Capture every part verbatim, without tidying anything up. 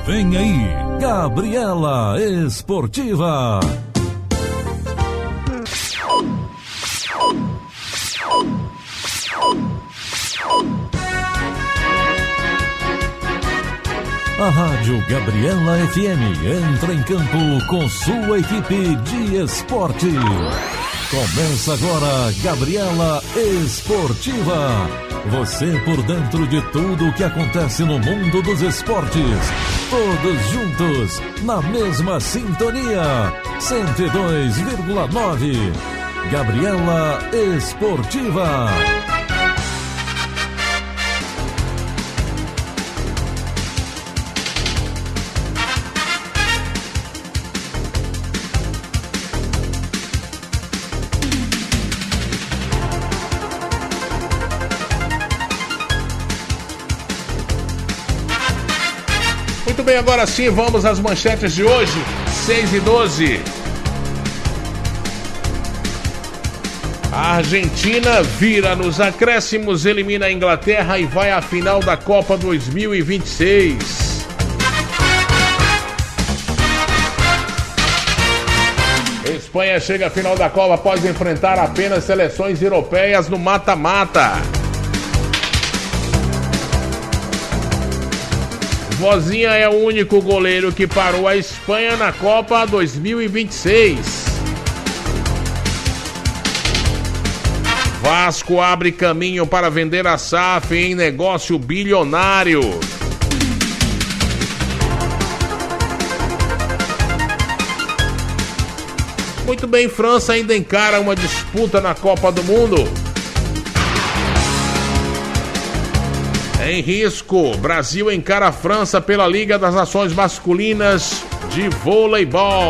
Vem aí, Gabriela Esportiva. A Rádio Gabriela F M entra em campo com sua equipe de esporte. Começa agora Gabriela Esportiva. Você por dentro de tudo o que acontece no mundo dos esportes. Todos juntos, na mesma sintonia. cento e dois vírgula nove. Gabriela Esportiva. Muito bem, agora sim, vamos às manchetes de hoje, seis e doze. A Argentina vira nos acréscimos, elimina a Inglaterra e vai à final da Copa dois mil e vinte e seis. Espanha chega à final da Copa após enfrentar apenas seleções europeias no mata-mata. Vozinha é o único goleiro que parou a Espanha na Copa dois mil e vinte e seis. Vasco abre caminho para vender a S A F em negócio bilionário. Muito bem, França ainda encara uma disputa na Copa do Mundo. Em risco, Brasil encara a França pela Liga das Nações Masculinas de Voleibol.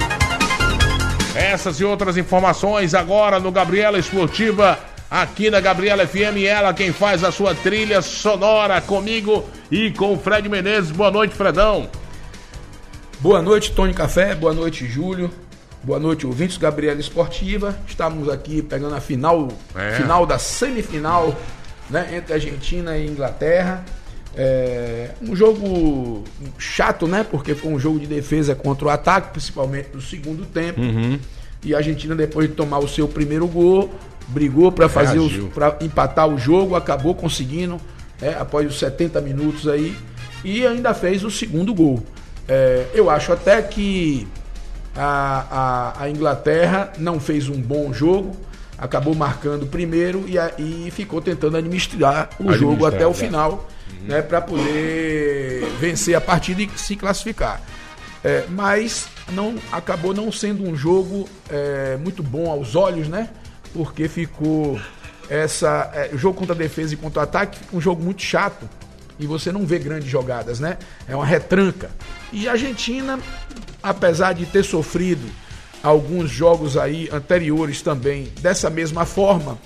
Essas e outras informações agora no Gabriela Esportiva, aqui na Gabriela F M, ela quem faz a sua trilha sonora comigo e com o Fred Menezes. Boa noite, Fredão. Boa noite, Tony Café, boa noite, Júlio. Boa noite, ouvintes Gabriela Esportiva. Estamos aqui pegando a final, é. final da semifinal, né, entre Argentina e Inglaterra. É um jogo chato, né? Porque foi um jogo de defesa contra o ataque, principalmente no segundo tempo. Uhum. E a Argentina, depois de tomar o seu primeiro gol, brigou para fazer os, para empatar o jogo, acabou conseguindo, é, após os setenta minutos aí, e ainda fez o segundo gol. É, eu acho até que a, a, a Inglaterra não fez um bom jogo. Acabou marcando primeiro e, a, e ficou tentando administrar o administrar, jogo até o é. final, uhum. né, para poder vencer a partida e se classificar. É, mas não, acabou não sendo um jogo é, muito bom aos olhos, né? Porque ficou essa é, o jogo contra a defesa e contra o ataque, fica um jogo muito chato e você não vê grandes jogadas, né? É uma retranca. E a Argentina, apesar de ter sofrido alguns jogos aí anteriores também dessa mesma forma,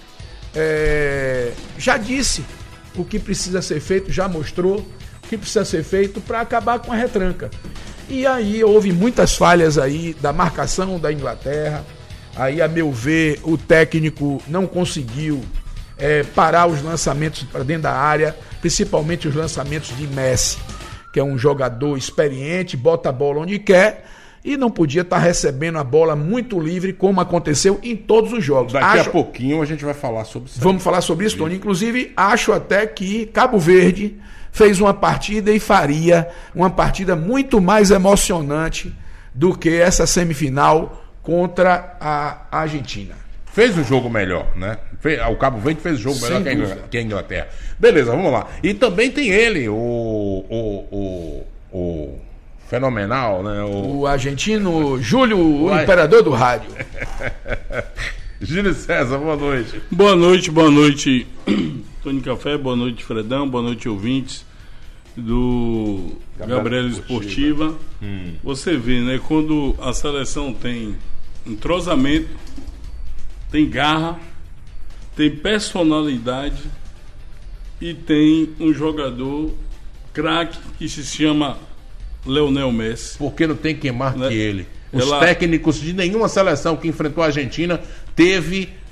é, já disse o que precisa ser feito, já mostrou o que precisa ser feito para acabar com a retranca. E aí houve muitas falhas aí da marcação da Inglaterra. Aí, a meu ver, o técnico não conseguiu é, parar os lançamentos para dentro da área, principalmente os lançamentos de Messi, que é um jogador experiente, bota a bola onde quer, e não podia estar recebendo a bola muito livre, como aconteceu em todos os jogos. Daqui acho... a pouquinho a gente vai falar sobre isso. Vamos falar sobre isso, Tony. Inclusive, acho até que Cabo Verde fez uma partida e faria uma partida muito mais emocionante do que essa semifinal contra a Argentina. Fez um jogo melhor, né? O Cabo Verde fez um jogo melhor que a Inglaterra. Beleza, vamos lá. E também tem ele, o... o, o, o... fenomenal, né? O, o argentino Júlio, o, o imperador do rádio. Júlio César, boa noite. Boa noite, boa noite, Tony Café, boa noite, Fredão, boa noite, ouvintes do Gabriela Esportiva. Hum. Você vê, né? Quando a seleção tem entrosamento, tem garra, tem personalidade e tem um jogador craque que se chama Leonel Messi. Porque não tem quem marque, né? Ele. Os Ela... técnicos de nenhuma seleção que enfrentou a Argentina teve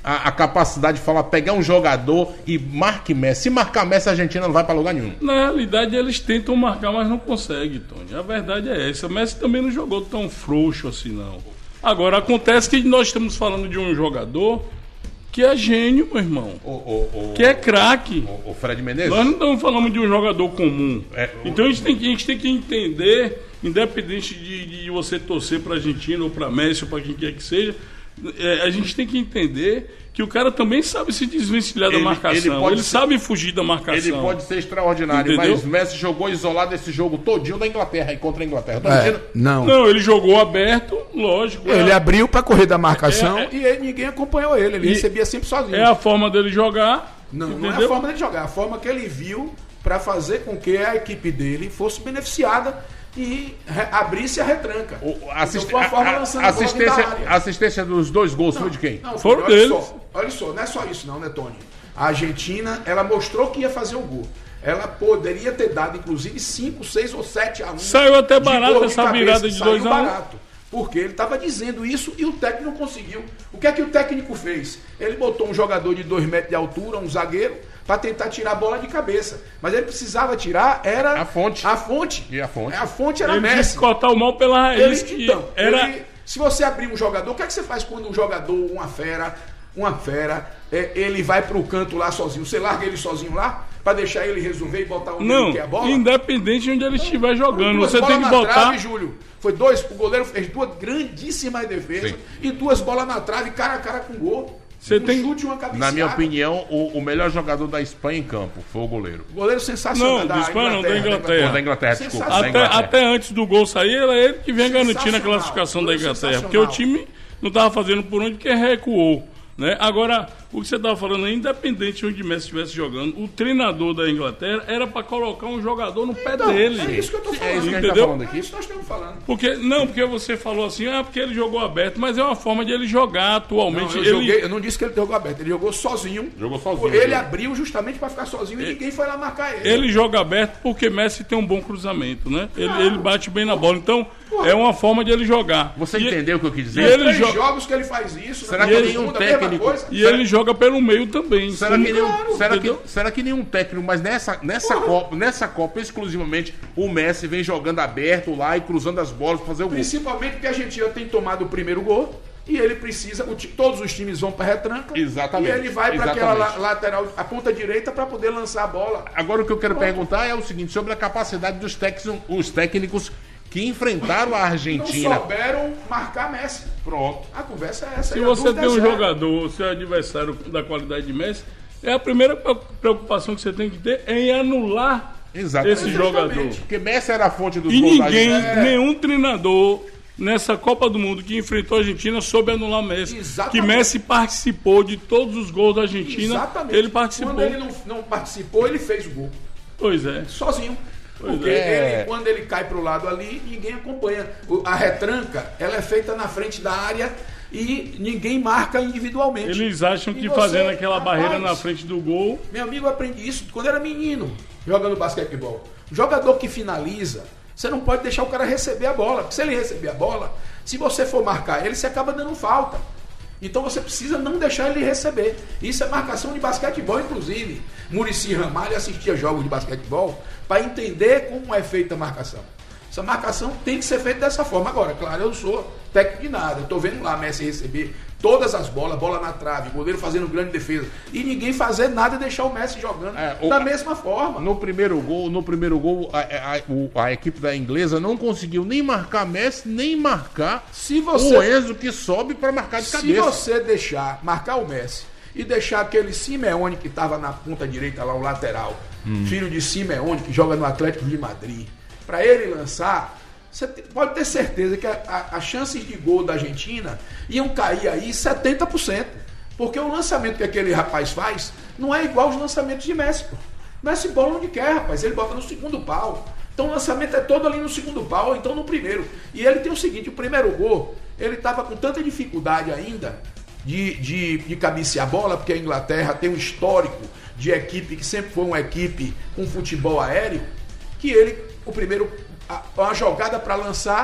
a, a capacidade de falar, pegar um jogador e marque Messi. Se marcar Messi, a Argentina não vai para lugar nenhum. Na realidade, eles tentam marcar, mas não conseguem, Tony. A verdade é essa. O Messi também não jogou tão frouxo assim, não. Agora, acontece que nós estamos falando de um jogador que é gênio, meu irmão. O, o, o, que é craque. O, o Fred Menezes? Nós não estamos falando de um jogador comum. É, o... Então a gente, tem que, a gente tem que entender, independente de, de você torcer para a Argentina ou para Messi ou para quem quer que seja, é, a gente tem que entender que o cara também sabe se desvencilhar da marcação. Ele, ele ser, sabe fugir da marcação. Ele pode ser extraordinário, entendeu? Mas Messi jogou isolado esse jogo todinho da Inglaterra e contra a Inglaterra. É, não. não, ele jogou aberto, lógico. Ele é, abriu para correr da marcação é, é, e ele, ninguém acompanhou ele. Ele recebia sempre sozinho. É a forma dele jogar. Não, entendeu? Não é a forma dele jogar. É a forma que ele viu para fazer com que a equipe dele fosse beneficiada e re- abrisse a retranca. O, assist... então, foi a, a, a assistência, assistência dos dois gols não, foi de quem? Não, foram deles. Olha só, olha só, não é só isso não, né, Tony? A Argentina, ela mostrou que ia fazer o gol. Ela poderia ter dado, inclusive, cinco, seis ou sete a um. Saiu até barato essa virada de dois a um. barato. Porque ele estava dizendo isso e o técnico não conseguiu. O que é que o técnico fez? Ele botou um jogador de dois metros de altura, um zagueiro, para tentar tirar a bola de cabeça. Mas ele precisava tirar, era... A fonte. A fonte. E a fonte. A fonte era ele Messi. Ele tinha que cortar o mal pela raiz. Ele, então, era... ele, se você abrir um jogador, o que é que você faz quando um jogador, uma fera, uma fera, é, ele vai pro canto lá sozinho? Você larga ele sozinho lá? Pra deixar ele resolver e botar onde não, ele quer a bola? Independente de onde ele estiver jogando. Duas você tem que botar... Trave, Júlio. Foi dois, o goleiro fez duas grandíssimas defesas. Sim. E duas bolas na trave, cara a cara com gol. Você um tem chute, uma cabeceada. Na minha opinião, o, o melhor jogador da Espanha em campo foi o goleiro. Goleiro sensacional. Não, da Espanha não, da Inglaterra. Da Inglaterra, desculpa. Até, da Inglaterra. até antes do gol sair, era ele que vinha garantindo a classificação da Inglaterra. Porque o time não estava fazendo por onde, porque recuou. Né? Agora, o que você estava falando, independente de onde Messi estivesse jogando, o treinador da Inglaterra era para colocar um jogador no pé então, dele. É isso que eu estou falando. É isso que entendeu? Tá falando aqui. É isso que nós estamos falando. Porque, não, porque você falou assim, ah, porque ele jogou aberto, mas é uma forma de ele jogar atualmente. Não, eu, ele... joguei, eu não disse que ele jogou aberto, ele jogou sozinho. Jogou sozinho. Ele viu? Abriu justamente para ficar sozinho ele... e ninguém foi lá marcar ele. Ele joga aberto porque Messi tem um bom cruzamento, né? Ele, ele bate bem na bola. Então, Porra. é uma forma de ele jogar. Você e entendeu o que eu quis dizer? E ele três jo... jogos que ele faz isso. Será que ele, nenhum técnico... E será... ele joga pelo meio também. Será que, nenhum, claro, será, que, será que nenhum técnico, mas nessa, nessa, Copa, nessa Copa, exclusivamente, o Messi vem jogando aberto lá e cruzando as bolas para fazer o gol? Principalmente porque a Argentina tem tomado o primeiro gol e ele precisa, o, todos os times vão para retranca. Exatamente. E ele vai para aquela la, lateral, a ponta direita, para poder lançar a bola. Agora o que eu quero Pronto. perguntar é o seguinte, sobre a capacidade dos técnicos, os técnicos que enfrentaram a Argentina. Não souberam marcar Messi. Pronto. A conversa é essa. Se você tem um jogador, seu adversário da qualidade de Messi, é a primeira preocupação que você tem que ter é em anular Exatamente. esse jogador. Porque Messi era a fonte dos E gols ninguém, da Argentina. nenhum treinador nessa Copa do Mundo que enfrentou a Argentina soube anular Messi. Exatamente. Que Messi participou de todos os gols da Argentina. Exatamente. Ele participou. Quando ele não, não participou, ele fez o gol. Pois é. Sozinho. Pois Porque é. ele, quando ele cai para o lado ali, ninguém acompanha. A retranca, ela é feita na frente da área e ninguém marca individualmente. Eles acham que você, fazendo aquela rapaz, barreira na frente do gol... Meu amigo, eu aprendi isso quando era menino, jogando basquetebol. Jogador que finaliza, você não pode deixar o cara receber a bola. Porque se ele receber a bola, se você for marcar ele, você acaba dando falta. Então você precisa não deixar ele receber. Isso é marcação de basquetebol, inclusive. Muricy Ramalho assistia jogos de basquetebol para entender como é feita a marcação. Essa marcação tem que ser feita dessa forma. Agora, claro, eu sou técnico de nada. Eu estou vendo lá Messi receber todas as bolas, bola na trave, goleiro fazendo grande defesa. E ninguém fazer nada e deixar o Messi jogando é, o, da mesma forma. No primeiro gol, no primeiro gol a, a, a, a equipe da inglesa não conseguiu nem marcar Messi, nem marcar se você, o Enzo que sobe para marcar de cabeça. Se você deixar marcar o Messi e deixar aquele Simeone que estava na ponta direita lá, o lateral, hum. filho de Simeone, que joga no Atlético de Madrid, para ele lançar, você pode ter certeza que as chances de gol da Argentina iam cair aí setenta por cento. Porque o lançamento que aquele rapaz faz não é igual aos lançamentos de Messi. Pô. Messi bola onde quer, rapaz. Ele bota no segundo pau. Então o lançamento é todo ali no segundo pau, ou então no primeiro. E ele tem o seguinte, o primeiro gol, ele estava com tanta dificuldade ainda de, de, de cabecear a bola, porque a Inglaterra tem um histórico de equipe que sempre foi uma equipe com futebol aéreo, que ele... O primeiro, a, uma jogada para lançar,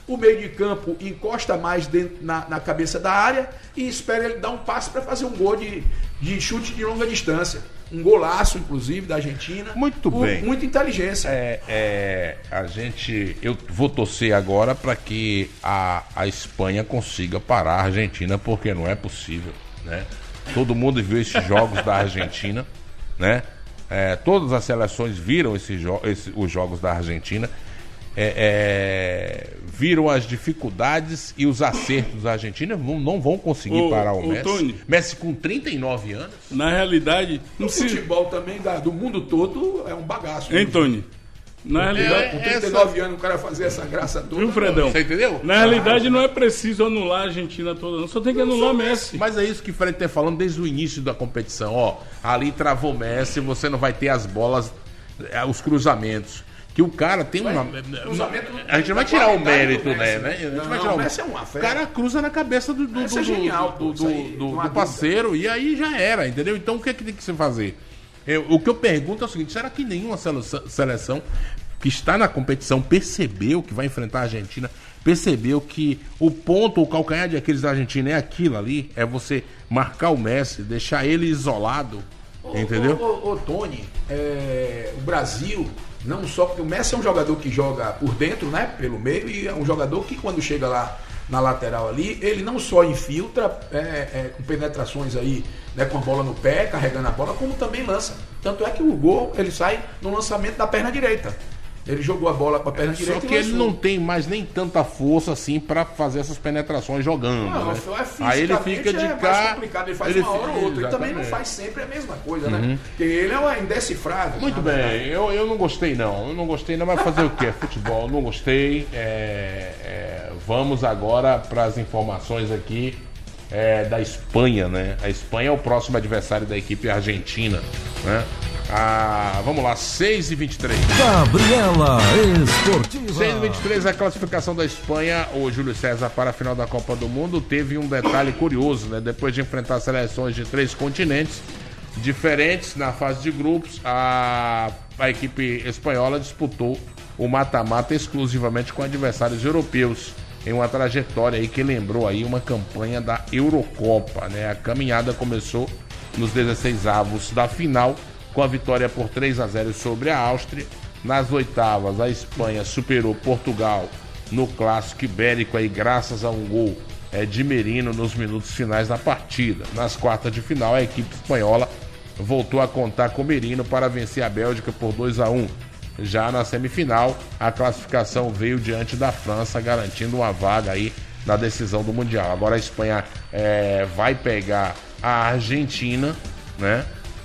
o meio de campo encosta mais dentro, na, na cabeça da área e espera ele dar um passe para fazer um gol de, de chute de longa distância. Um golaço, inclusive, da Argentina. Muito por bem. Muita inteligência. É, é, a gente, eu vou torcer agora para que a, a Espanha consiga parar a Argentina, porque não é possível, né? Todo mundo viu esses jogos da Argentina, né? É, todas as seleções viram esses jo esse, os jogos da Argentina, é, é, viram as dificuldades e os acertos da Argentina, não, não vão conseguir ô, parar o ô, Messi. Tony, Messi com trinta e nove anos. Na realidade, no futebol se... também da, do mundo todo é um bagaço. Hein, Tony? Na realidade, é, com trinta e nove essa... anos o cara fazer essa graça toda. Viu, Fredão? Você entendeu? Na realidade, não é preciso anular a Argentina toda, não. Só tem que anular o Messi. Mas é isso que o Fred está falando desde o início da competição. Ó, ali travou o Messi, você não vai ter as bolas, os cruzamentos. Que o cara tem uma. A gente não vai tirar o mérito, né? né? A gente não, vai tirar o o Messi é uma fé. O cara cruza na cabeça do, do, do, é genial, do, do, aí, do, do parceiro e aí já era, entendeu? Então o que, é que tem que se fazer? Eu, o que eu pergunto é o seguinte: será que nenhuma seleção que está na competição percebeu que vai enfrentar a Argentina, percebeu que o ponto, o calcanhar de Aquiles da Argentina é aquilo ali, é você marcar o Messi, deixar ele isolado, ô, entendeu? Ô, ô, ô Tony, é, o Brasil, não só porque o Messi é um jogador que joga por dentro, né, pelo meio, e é um jogador que quando chega lá na lateral ali, ele não só infiltra é, é, com penetrações aí, né, com a bola no pé, carregando a bola, como também lança. Tanto é que o gol, ele sai no lançamento da perna direita. Ele jogou a bola para a perna direita. Só que ele não tem mais nem tanta força assim para fazer essas penetrações jogando. Não, né? é Aí ele fica de é cá. Mais complicado, ele faz ele uma hora ou outra. Ele também não faz sempre a mesma coisa, uhum. né? Porque ele é uma indecifrável. Muito bem, eu, eu não gostei não. Eu não gostei não, mas fazer o quê? Futebol, não gostei. É, é, vamos agora para as informações aqui é, da Espanha, né? A Espanha é o próximo adversário da equipe argentina, né? Ah, vamos lá, seis e vinte e três. Gabriela Esportiva. seis e vinte e três, a classificação da Espanha. O Júlio César para a final da Copa do Mundo teve um detalhe curioso, né? Depois de enfrentar seleções de três continentes diferentes na fase de grupos, a, a equipe espanhola disputou o mata-mata exclusivamente com adversários europeus, em uma trajetória aí que lembrou aí uma campanha da Eurocopa, né? A caminhada começou nos dezesseis avos da final, com a vitória por três a zero sobre a Áustria. Nas oitavas, a Espanha superou Portugal no clássico ibérico aí, graças a um gol é, de Merino nos minutos finais da partida. Nas quartas de final, a equipe espanhola voltou a contar com Merino para vencer a Bélgica por dois a um. Já na semifinal, a classificação veio diante da França, garantindo uma vaga aí na decisão do Mundial. Agora a Espanha é, vai pegar a Argentina, né?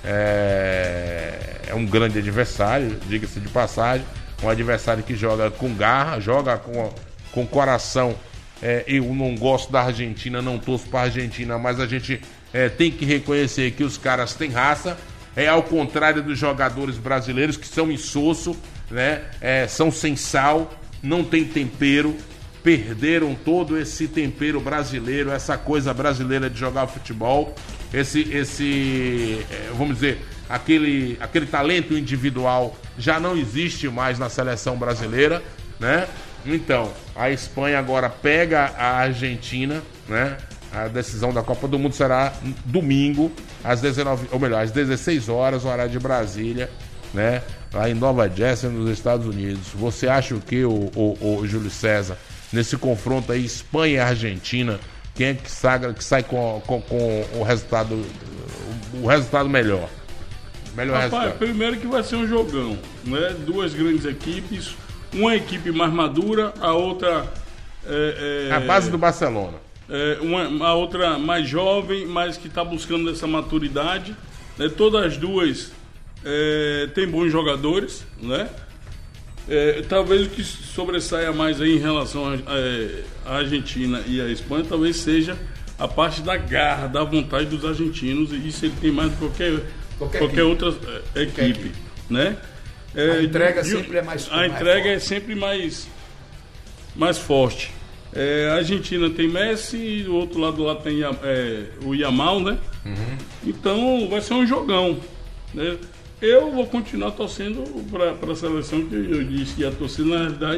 É, é um grande adversário, diga-se de passagem, um adversário que joga com garra, joga com, com coração. É, eu não gosto da Argentina, não torço para a Argentina, mas a gente é, tem que reconhecer que os caras têm raça, é ao contrário dos jogadores brasileiros que são insosso, né? É, são sem sal, não tem tempero, perderam todo esse tempero brasileiro, essa coisa brasileira de jogar futebol. Esse, esse vamos dizer, aquele, aquele talento individual já não existe mais na seleção brasileira, né? Então, a Espanha agora pega a Argentina, né? A decisão da Copa do Mundo será domingo, às dezenove, ou melhor, às dezesseis horas, horário de Brasília, né? Lá em Nova Jersey, nos Estados Unidos. Você acha o que, o, o, o Júlio César, nesse confronto aí, Espanha e Argentina? Quem é que, saga, que sai com, com, com o resultado o resultado melhor? Melhor Rapaz, resultado. Primeiro que vai ser um jogão, né? Duas grandes equipes, uma equipe mais madura, a outra... É, é, a base do Barcelona. É, uma, a outra mais jovem, mas que está buscando essa maturidade. Né? Todas as duas é, têm bons jogadores, né? É, talvez o que sobressaia mais aí em relação à Argentina e à Espanha talvez seja a parte da garra, da vontade dos argentinos, e isso ele tem mais do que qualquer, qualquer, qualquer outra é, equipe, equipe, né? É, a entrega de, sempre é mais A mais entrega forte. é sempre mais, mais forte. É, a Argentina tem Messi e do outro lado lá tem é, o Yamal, né? Uhum. Então vai ser um jogão, né? Eu vou continuar torcendo para a seleção que eu disse que ia torcer, na realidade,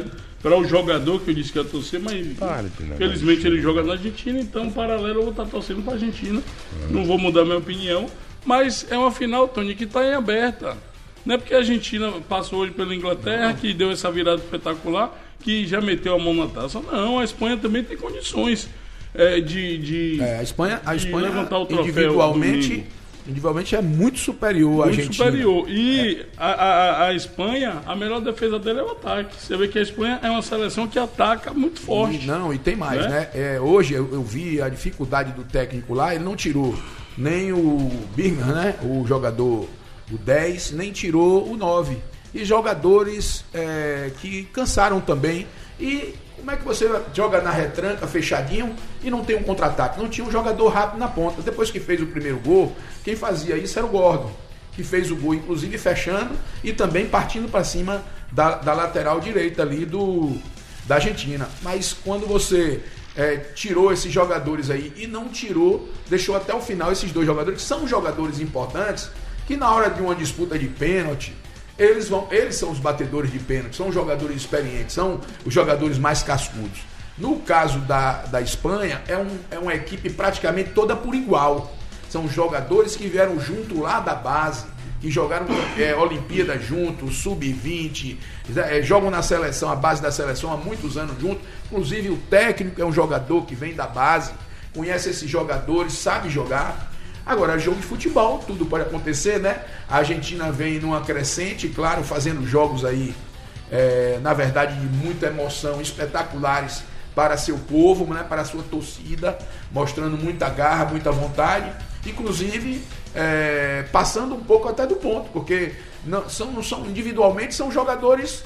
para o jogador que eu disse que ia torcer, mas Pare, felizmente ele joga na Argentina, então paralelo eu vou estar torcendo para a Argentina. Uhum. Não vou mudar minha opinião, mas é uma final, Tony, que está em aberta. Não é porque a Argentina passou hoje pela Inglaterra, que deu essa virada espetacular, que já meteu a mão na taça. Não, a Espanha também tem condições é, de, de, é, a Espanha, a de Espanha levantar o troféu individualmente, individualmente é muito superior à Argentina. Muito superior. E é. a, a, a Espanha, a melhor defesa dela é o ataque. Você vê que a Espanha é uma seleção que ataca muito forte. E, não, e tem mais, né? né? É, hoje eu, eu vi a dificuldade do técnico lá, ele não tirou nem o Birmingham, né? O jogador, o dez, nem tirou o nove. E jogadores é, que cansaram também. E como é que você joga na retranca, fechadinho, e não tem um contra-ataque? Não tinha um jogador rápido na ponta. Depois que fez o primeiro gol, quem fazia isso era o Gordon, que fez o gol, inclusive fechando e também partindo para cima da, da lateral direita ali do, da Argentina. Mas quando você é, tirou esses jogadores aí e não tirou, deixou até o final esses dois jogadores, que são jogadores importantes, que na hora de uma disputa de pênalti, Eles, vão, eles são os batedores de pênalti, são os jogadores experientes, são os jogadores mais cascudos. No caso da, da Espanha, é, um, é uma equipe praticamente toda por igual. São jogadores que vieram junto lá da base, que jogaram é, Olimpíada junto, sub vinte, é, jogam na seleção, a base da seleção há muitos anos junto. Inclusive o técnico é um jogador que vem da base, conhece esses jogadores, sabe jogar. Agora, jogo de futebol, tudo pode acontecer, né? A Argentina vem numa crescente, claro, fazendo jogos aí, é, na verdade, de muita emoção, espetaculares para seu povo, né? Para a sua torcida, mostrando muita garra, muita vontade, inclusive é, passando um pouco até do ponto, porque não são, não são individualmente, são jogadores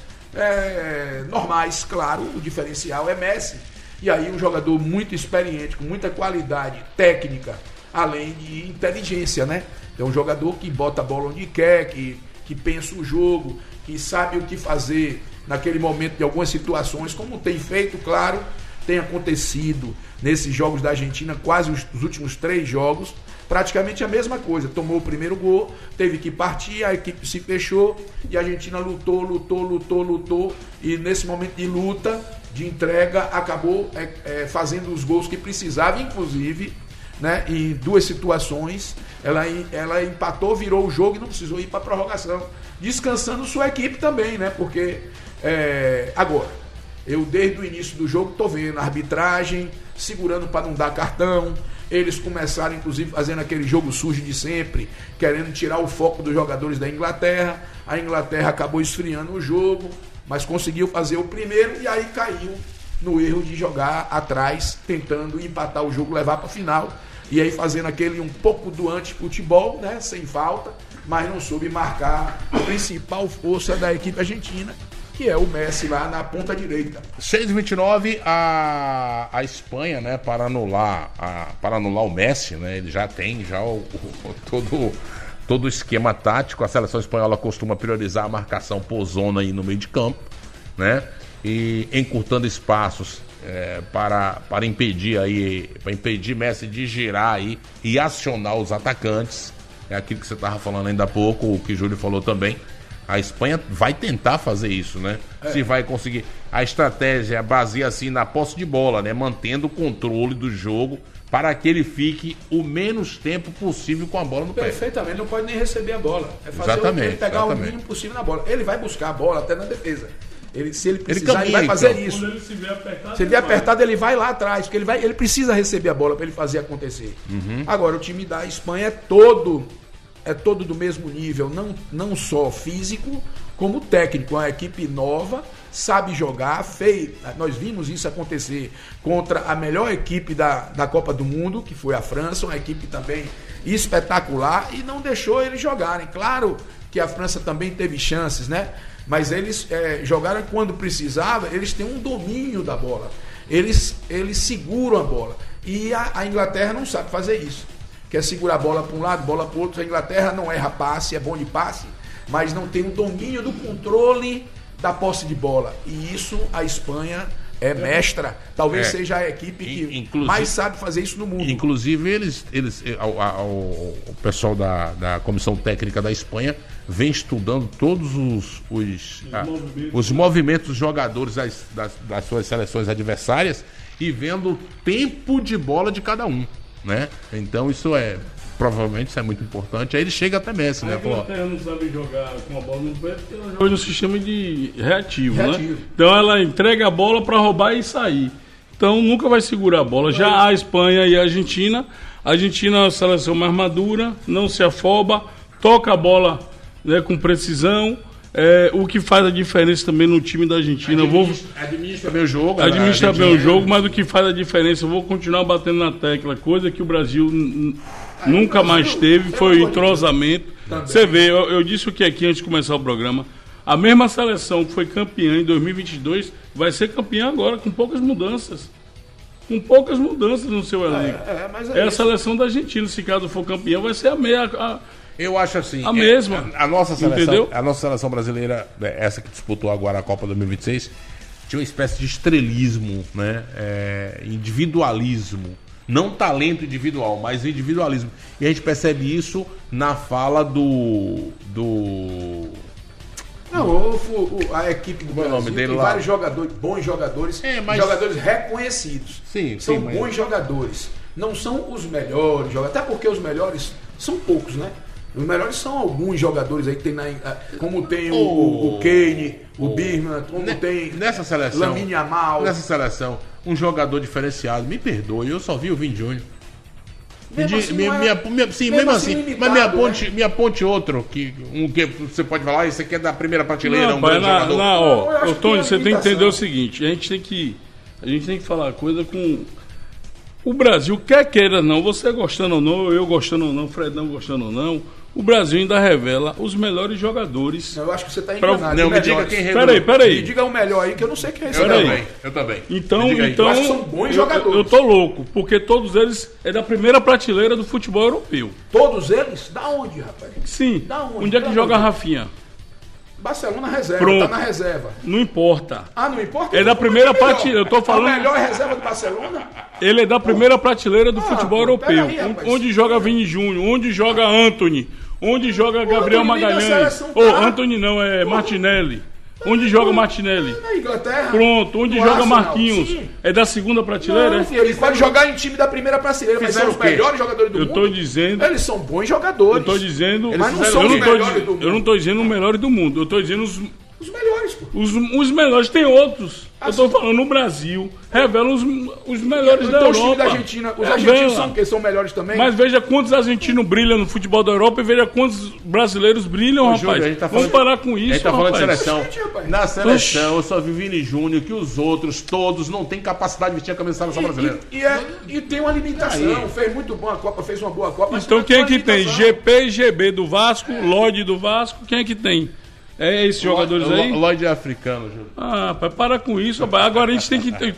é, normais, claro, o diferencial é Messi. E aí um jogador muito experiente, com muita qualidade técnica, além de inteligência, né? É um jogador que bota a bola onde quer, que, que pensa o jogo, que sabe o que fazer naquele momento de algumas situações, como tem feito, claro, tem acontecido nesses jogos da Argentina, quase os, os últimos três jogos, praticamente a mesma coisa. Tomou o primeiro gol, teve que partir, a equipe se fechou e a Argentina lutou, lutou, lutou, lutou, e nesse momento de luta, de entrega, acabou é, é, fazendo os gols que precisava, inclusive, né, em duas situações, ela, ela empatou, virou o jogo e não precisou ir para a prorrogação, descansando sua equipe também, né, porque é, agora, eu desde o início do jogo estou vendo a arbitragem segurando para não dar cartão, eles começaram inclusive fazendo aquele jogo sujo de sempre, querendo tirar o foco dos jogadores da Inglaterra. A Inglaterra acabou esfriando o jogo, mas conseguiu fazer o primeiro e aí caiu no erro de jogar atrás, tentando empatar o jogo, levar para a final. E aí fazendo aquele um pouco do anti-futebol, né, sem falta, mas não soube marcar a principal força da equipe argentina, que é o Messi lá na ponta direita. seis e vinte e nove, a, a Espanha, né, para anular, a, para anular o Messi, né, ele já tem já o, o, todo, todo o esquema tático. A seleção espanhola costuma priorizar a marcação por zona aí no meio de campo, né, e encurtando espaços é, para, para impedir aí, para impedir Messi de girar aí e acionar os atacantes. É aquilo que você estava falando ainda há pouco, o que o Júlio falou também. A Espanha vai tentar fazer isso, né? É. Se vai conseguir. A estratégia baseia assim na posse de bola, né? Mantendo o controle do jogo para que ele fique o menos tempo possível com a bola no pé. Perfeitamente, não pode nem receber a bola. É fazer exatamente, o, ele pegar exatamente. o mínimo possível na bola. Ele vai buscar a bola até na defesa. Ele, se ele precisar, ele, caminha, ele vai fazer então. Isso. Ele se vê apertado, se ele vier apertado, ele vai lá atrás, porque ele, vai, ele precisa receber a bola para ele fazer acontecer. Uhum. Agora, o time da Espanha é todo, é todo do mesmo nível, não, não só físico, como técnico. Uma equipe nova, sabe jogar, fez, nós vimos isso acontecer contra a melhor equipe da, da Copa do Mundo, que foi a França, uma equipe também espetacular, e não deixou eles jogarem. Claro que a França também teve chances, né? Mas eles é, jogaram quando precisava, eles têm um domínio da bola, eles, eles seguram a bola, e a, a Inglaterra não sabe fazer isso, quer segurar a bola para um lado, bola para o outro. A Inglaterra não erra passe, é bom de passe, mas não tem o domínio do controle da posse de bola, e isso a Espanha é mestra, talvez é. seja a equipe que Inclusive, mais sabe fazer isso no mundo. Inclusive, eles, eles, ao, ao, o pessoal da, da Comissão Técnica da Espanha vem estudando todos os, os, os, a, movimentos. os movimentos dos jogadores das, das, das suas seleções adversárias e vendo o tempo de bola de cada um, né? Então isso é... Provavelmente isso é muito importante. Aí ele chega até Messi, né? A Inglaterra não sabe jogar com a bola no pé porque ela joga no sistema de reativo, reativo, né? Então ela entrega a bola para roubar e sair. Então nunca vai segurar a bola. Já a Espanha e a Argentina, a Argentina é uma seleção mais madura, não se afoba, toca a bola, né, com precisão. É, o que faz a diferença também no time da Argentina. Administra, vou, administra bem o jogo. Administra bem o jogo, mas o que faz a diferença, eu vou continuar batendo na tecla, coisa que o Brasil n- nunca mais teve, foi o entrosamento. Você vê, eu, eu disse o que aqui antes de começar o programa, a mesma seleção que foi campeã em dois mil e vinte e dois vai ser campeã agora, com poucas mudanças. Com poucas mudanças no seu elenco. É, é, mas é, é a seleção da Argentina, se caso for campeã, vai ser a meia... A, Eu acho assim, a mesma. É, a, a nossa seleção, entendeu? A nossa seleção brasileira, essa que disputou agora a Copa dois mil e vinte e seis, tinha uma espécie de estrelismo, né? É, individualismo. Não talento individual, mas individualismo. E a gente percebe isso na fala do... do... Não, o, o, a equipe do Brasil nome dele tem lá? vários jogadores, bons jogadores, é, mas... jogadores reconhecidos. Sim, são sim, mas... bons jogadores. Não são os melhores jogadores, até porque os melhores são poucos, né? Os melhores são alguns jogadores aí que tem na, como tem o, o, o Kane, o, o Birman, como ne, tem nessa seleção, Lamine Yamal. Nessa seleção, um jogador diferenciado, me perdoe, eu só vi o Vini Júnior. Mesmo assim, minha, minha, minha, sim, mesmo, mesmo assim, assim limitado, mas me aponte, né? me aponte outro que, um, que você pode falar, isso aqui é da primeira prateleira, não, um pai, grande lá, jogador. Lá, ó, ô, Tony, você tem que entender o seguinte, a gente tem que, a gente tem que falar a coisa com... O Brasil, quer queira não, você gostando ou não, eu gostando ou não, Fredão gostando ou não, o Brasil ainda revela os melhores jogadores. Eu acho que você está enganado. Não, me diga quem revelou. Peraí, peraí. Me diga o melhor aí, que eu não sei quem é esse. Eu também, eu também. Então, então eu acho que são bons jogadores. Eu, eu tô louco, porque todos eles é da primeira prateleira do futebol europeu. Todos eles? Da onde, rapaz? Sim. Da onde? Onde é que joga a Rafinha? Barcelona reserva, Pronto. tá na reserva. Não importa. Ah, não importa? É da primeira prateleira, eu tô falando... A melhor reserva do Barcelona? Ele é da primeira prateleira do ah, futebol pô, europeu. Aí, onde joga Vini Júnior, onde joga Anthony, onde joga Gabriel Magalhães. Ô, oh, Anthony não, é pô. Martinelli. Onde joga Martinelli? Na Inglaterra. Pronto, onde no joga Arsenal. Marquinhos? Sim. É da segunda prateleira? Não, filho, eles podem jogar em time da primeira prateleira, mas são os melhores jogadores do eu mundo. tô dizendo. Eles são bons jogadores. Eu tô dizendo. Mas não são eu os não tô melhores diz, do mundo. Eu não tô dizendo os melhores do mundo. Eu tô dizendo os. Os melhores, pô. Os, os melhores, tem outros. Ah, eu tô sim. falando no Brasil. Revelam os, os melhores então, da Europa. Os times da Argentina, os Revela. argentinos são, que são melhores também. Mas veja quantos argentinos brilham no futebol da Europa e veja quantos brasileiros brilham, Ô, rapaz. Júlio, tá Vamos parar com isso, A gente tá falando rapaz. de seleção. Na seleção, eu só vi Vini Júnior, que os outros, todos, não têm capacidade de vestir a camisa da seleção brasileira. E, e, é, e tem uma limitação. Aí. Fez muito bom a Copa, fez uma boa Copa. Então quem é que tem? G P e G B do Vasco, é. Lloyd do Vasco, quem é que tem? É esses jogadores Lloyd, aí? Lloyd é africano, Júlio. Ah, pai, para com isso, rapaz. Agora a gente tem que... Tem,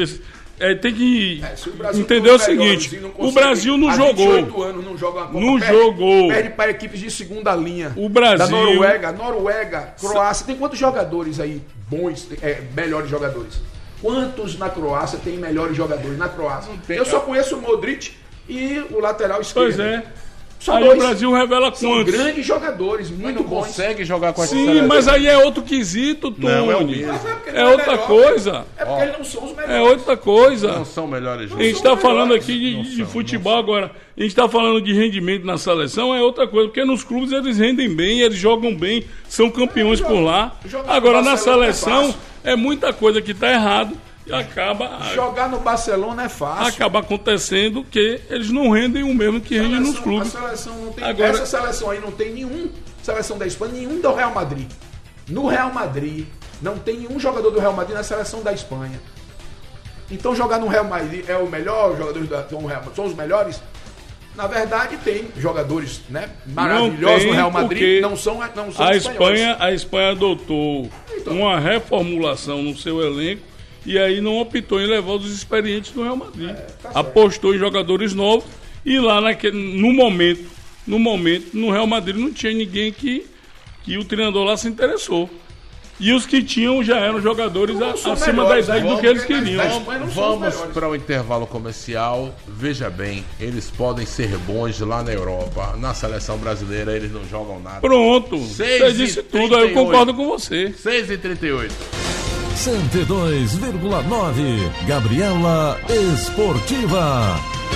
é, tem que é, entender o seguinte, não o Brasil não jogou. Anos não joga uma Copa, não perde, jogou. Perde para equipes de segunda linha. O Brasil... Da Noruega, Noruega, Croácia. Tem quantos jogadores aí bons, é, melhores jogadores? Quantos na Croácia tem melhores jogadores na Croácia? Tem, Eu só conheço o Modric e o lateral esquerdo. Pois é. Só aí dois. o Brasil revela São quantos? grandes jogadores, muito bons. Consegue jogar com a Sim, mas aí é outro quesito, Tony. Não, é, o mesmo. é, é outra melhor, coisa. É porque oh. eles não são os melhores. É outra coisa. Não são melhores. A gente está falando aqui de, de futebol agora. A gente está falando de rendimento na seleção, é outra coisa. Porque nos clubes eles rendem bem, eles jogam bem, são campeões é, por lá. Agora na seleção é, é muita coisa que está errado. E acaba jogar no Barcelona é fácil. Acaba acontecendo que eles não rendem o mesmo que rendem nos clubes. A seleção não tem, Agora, essa seleção aí não tem nenhum seleção da Espanha, nenhum do Real Madrid. No Real Madrid não tem nenhum jogador do Real Madrid na seleção da Espanha. Então jogar no Real Madrid é o melhor, os jogadores do Real Madrid são os melhores. Na verdade tem jogadores, né, maravilhosos no Real Madrid, não são não são a espanhóis. Espanha, a Espanha adotou então, uma reformulação no seu elenco. E aí não optou em levar os experientes do Real Madrid. É, tá Apostou em jogadores novos e lá naquele, no momento, no momento, no Real Madrid não tinha ninguém que, que o treinador lá se interessou. E os que tinham já eram jogadores a, acima melhores, da idade do que eles queriam. Vamos, vamos para o intervalo comercial. Veja bem, eles podem ser bons lá na Europa. Na seleção brasileira eles não jogam nada. Pronto, você disse tudo, aí eu concordo com você. seis e trinta e oito. cento e dois vírgula nove Gabriela Esportiva.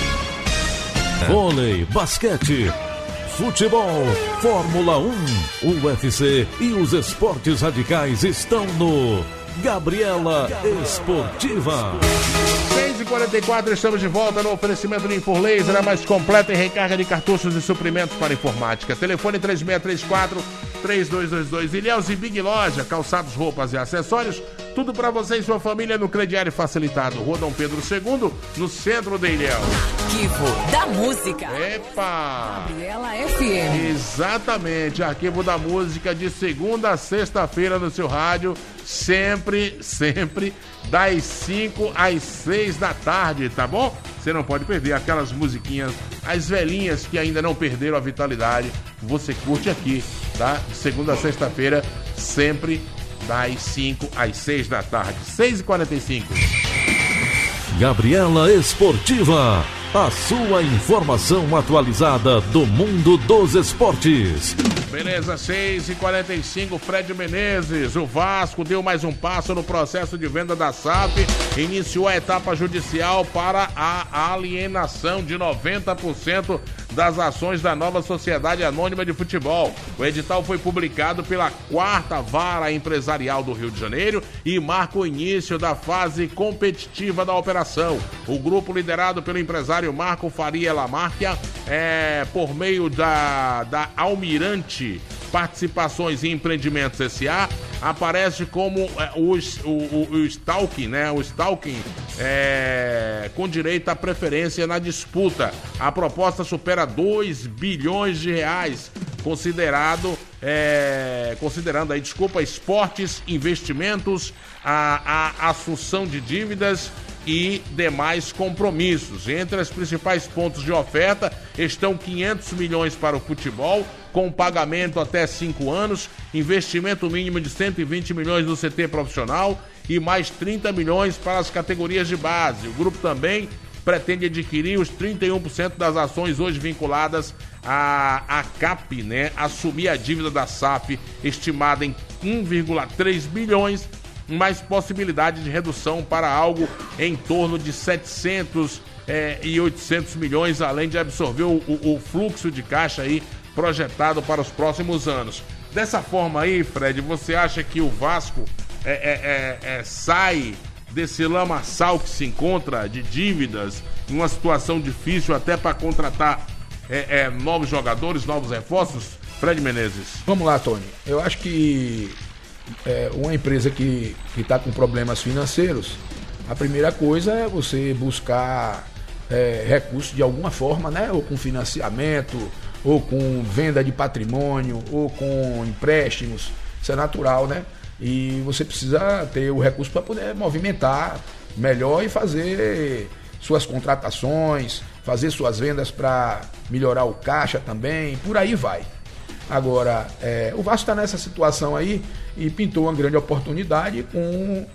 Vôlei, basquete, futebol, Fórmula um, U F C e os esportes radicais estão no Gabriela Esportiva. seis e quarenta e quatro, estamos de volta no oferecimento de Por Laser, a mais completa em recarga de cartuchos e suprimentos para informática. Telefone três seis três quatro, três dois dois dois. Ilhéus e Big Loja, calçados, roupas e acessórios. Tudo para você e sua família no crediário facilitado. Rua Dom Pedro segundo, no centro de Ilhéus. Arquivo da Música. Epa! Gabriela F M. Exatamente, Arquivo da Música de segunda a sexta-feira no seu rádio. Sempre, sempre, das cinco às seis da tarde, tá bom? Você não pode perder aquelas musiquinhas, as velhinhas que ainda não perderam a vitalidade. Você curte aqui, tá? De segunda a sexta-feira, sempre das cinco às seis da tarde. seis e quarenta e cinco. Gabriela Esportiva, a sua informação atualizada do mundo dos esportes. Beleza, seis e quarenta e cinco, Fred Menezes. O Vasco deu mais um passo no processo de venda da S A F. Iniciou a etapa judicial para a alienação de noventa por cento das ações da nova Sociedade Anônima de Futebol. O edital foi publicado pela quarta Vara Empresarial do Rio de Janeiro e marca o início da fase competitiva da operação. O grupo, liderado pelo empresário Marco Faria Lamarquia, é, por meio da, da Almirante Participações e Empreendimentos S A, aparece como é, o, o, o stalking, né? O stalking é, com direito à preferência na disputa. A proposta supera dois bilhões de reais, considerado, é, considerando aí, desculpa, esportes, investimentos, a, a assunção de dívidas e demais compromissos. Entre os principais pontos de oferta estão quinhentos milhões para o futebol, com pagamento até cinco anos, investimento mínimo de cento e vinte milhões no C T profissional e mais trinta milhões para as categorias de base. O grupo também pretende adquirir os trinta e um por cento das ações hoje vinculadas à, à C A P, né? Assumir a dívida da S A F, estimada em um vírgula três bilhões, mais possibilidade de redução para algo em torno de setecentos é, e oitocentos milhões, além de absorver o, o, o fluxo de caixa aí projetado para os próximos anos. Dessa forma aí, Fred, você acha que o Vasco é, é, é, é, sai desse lamaçal que se encontra de dívidas, em uma situação difícil até para contratar é, é, novos jogadores, novos reforços? Fred Menezes. Vamos lá, Tony. Eu acho que é, uma empresa que está com problemas financeiros, a primeira coisa é você buscar é, recursos de alguma forma, né? Ou com financiamento, ou com venda de patrimônio, ou com empréstimos. Isso é natural, né? E você precisa ter o recurso para poder movimentar melhor e fazer suas contratações, fazer suas vendas para melhorar o caixa também, por aí vai. Agora, é, o Vasco está nessa situação aí e pintou uma grande oportunidade com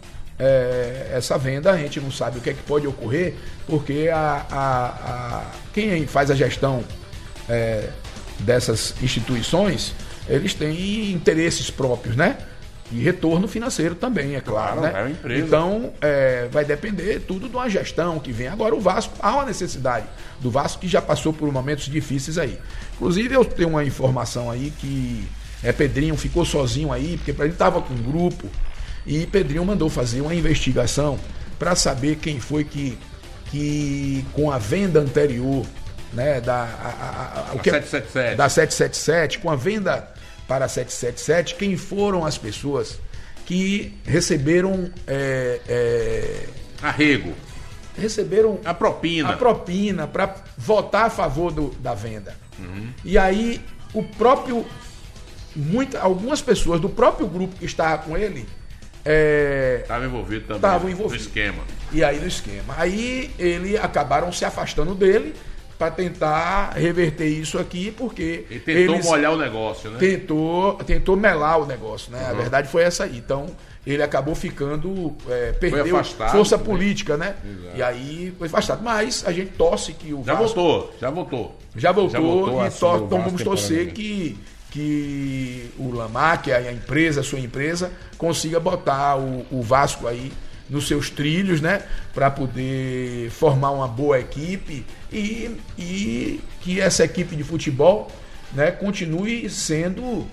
é, essa venda. A gente não sabe o que é que pode ocorrer, porque a, a, a, quem faz a gestão é, dessas instituições, eles têm interesses próprios, né? E retorno financeiro também, é claro, claro, né? É uma empresa. Então, é, vai depender tudo de uma gestão que vem. Agora, o Vasco, há uma necessidade do Vasco que já passou por momentos difíceis aí. Inclusive, eu tenho uma informação aí que é, Pedrinho ficou sozinho aí, porque ele estava com um grupo, e Pedrinho mandou fazer uma investigação para saber quem foi que, que com a venda anterior, né, da, a, a, a, o que, sete sete sete. da sete sete sete, com a venda para sete sete sete, quem foram as pessoas que receberam é, é, arrego, receberam a propina, a propina para votar a favor do, da venda. Uhum. E aí o próprio, muita, algumas pessoas do próprio grupo que estava com ele estavam é, envolvidos também envolvido. no esquema. E aí no esquema. Aí ele acabaram se afastando dele para tentar reverter isso aqui, porque ele tentou eles molhar o negócio, né? Tentou, tentou melar o negócio, né? Uhum. A verdade foi essa aí. Então, ele acabou ficando, é, perdeu afastado, força né? política, né? Exato. E aí foi afastado. Mas a gente torce que o já Vasco... voltou, já voltou. Já voltou, já voltou e to, então vamos torcer que, que o Lamar, que é a empresa, a sua empresa, consiga botar o, o Vasco aí nos seus trilhos, né, para poder formar uma boa equipe e, e que essa equipe de futebol, né, continue sendo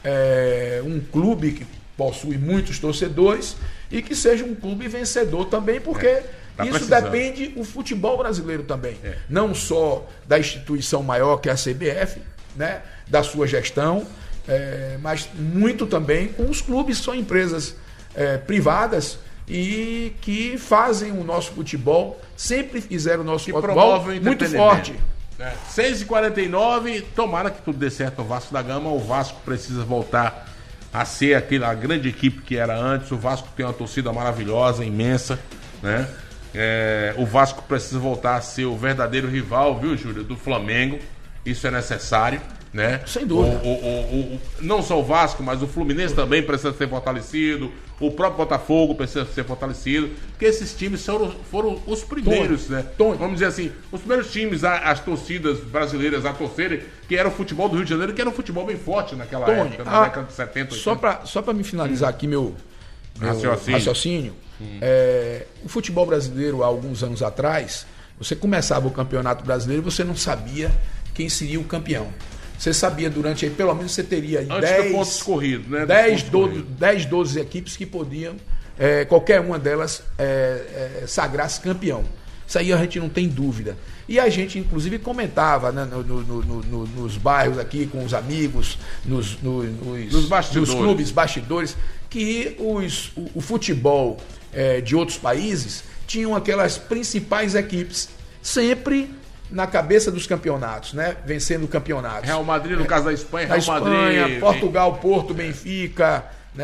é, um clube que possui muitos torcedores e que seja um clube vencedor também, porque é, tá isso precisando. Depende o futebol brasileiro também, é. Não só da instituição maior que é a C B F, né, da sua gestão, é, mas muito também com os clubes, são empresas é, privadas e que fazem o nosso futebol, sempre fizeram o nosso que futebol muito forte. É. seis e quarenta e nove, tomara que tudo dê certo no Vasco da Gama. O Vasco precisa voltar a ser aquela grande equipe que era antes. O Vasco tem uma torcida maravilhosa, imensa, né? É, o Vasco precisa voltar a ser o verdadeiro rival, viu, Júlio, do Flamengo. Isso é necessário, né? Sem dúvida. O, o, o, o, não só o Vasco, mas o Fluminense também precisa ser fortalecido. O próprio Botafogo precisa ser fortalecido. Porque esses times foram, foram os primeiros, Tony, né? Tony. Vamos dizer assim, os primeiros times, as torcidas brasileiras a torcerem, que era o futebol do Rio de Janeiro, que era um futebol bem forte naquela Tony, época, na a, década de setenta, oitenta. Só para só para me finalizar hum. aqui meu, meu raciocínio, raciocínio hum. é, o futebol brasileiro, há alguns anos atrás, você começava o Campeonato Brasileiro e você não sabia quem seria o campeão. Você sabia durante aí, pelo menos você teria dez, corrido, né? dez, doze, dez, doze equipes que podiam, é, qualquer uma delas, é, é, sagrar-se campeão. Isso aí a gente não tem dúvida. E a gente, inclusive, comentava, né, no, no, no, no, nos bairros aqui, com os amigos, nos, no, nos, nos, bastidores. nos clubes, bastidores, que os, o, o futebol é, de outros países tinham aquelas principais equipes sempre na cabeça dos campeonatos, né? Vencendo campeonatos. Real Madrid, no é, caso da Espanha, Real Espanha, Madrid, Portugal, Porto, Benfica, né?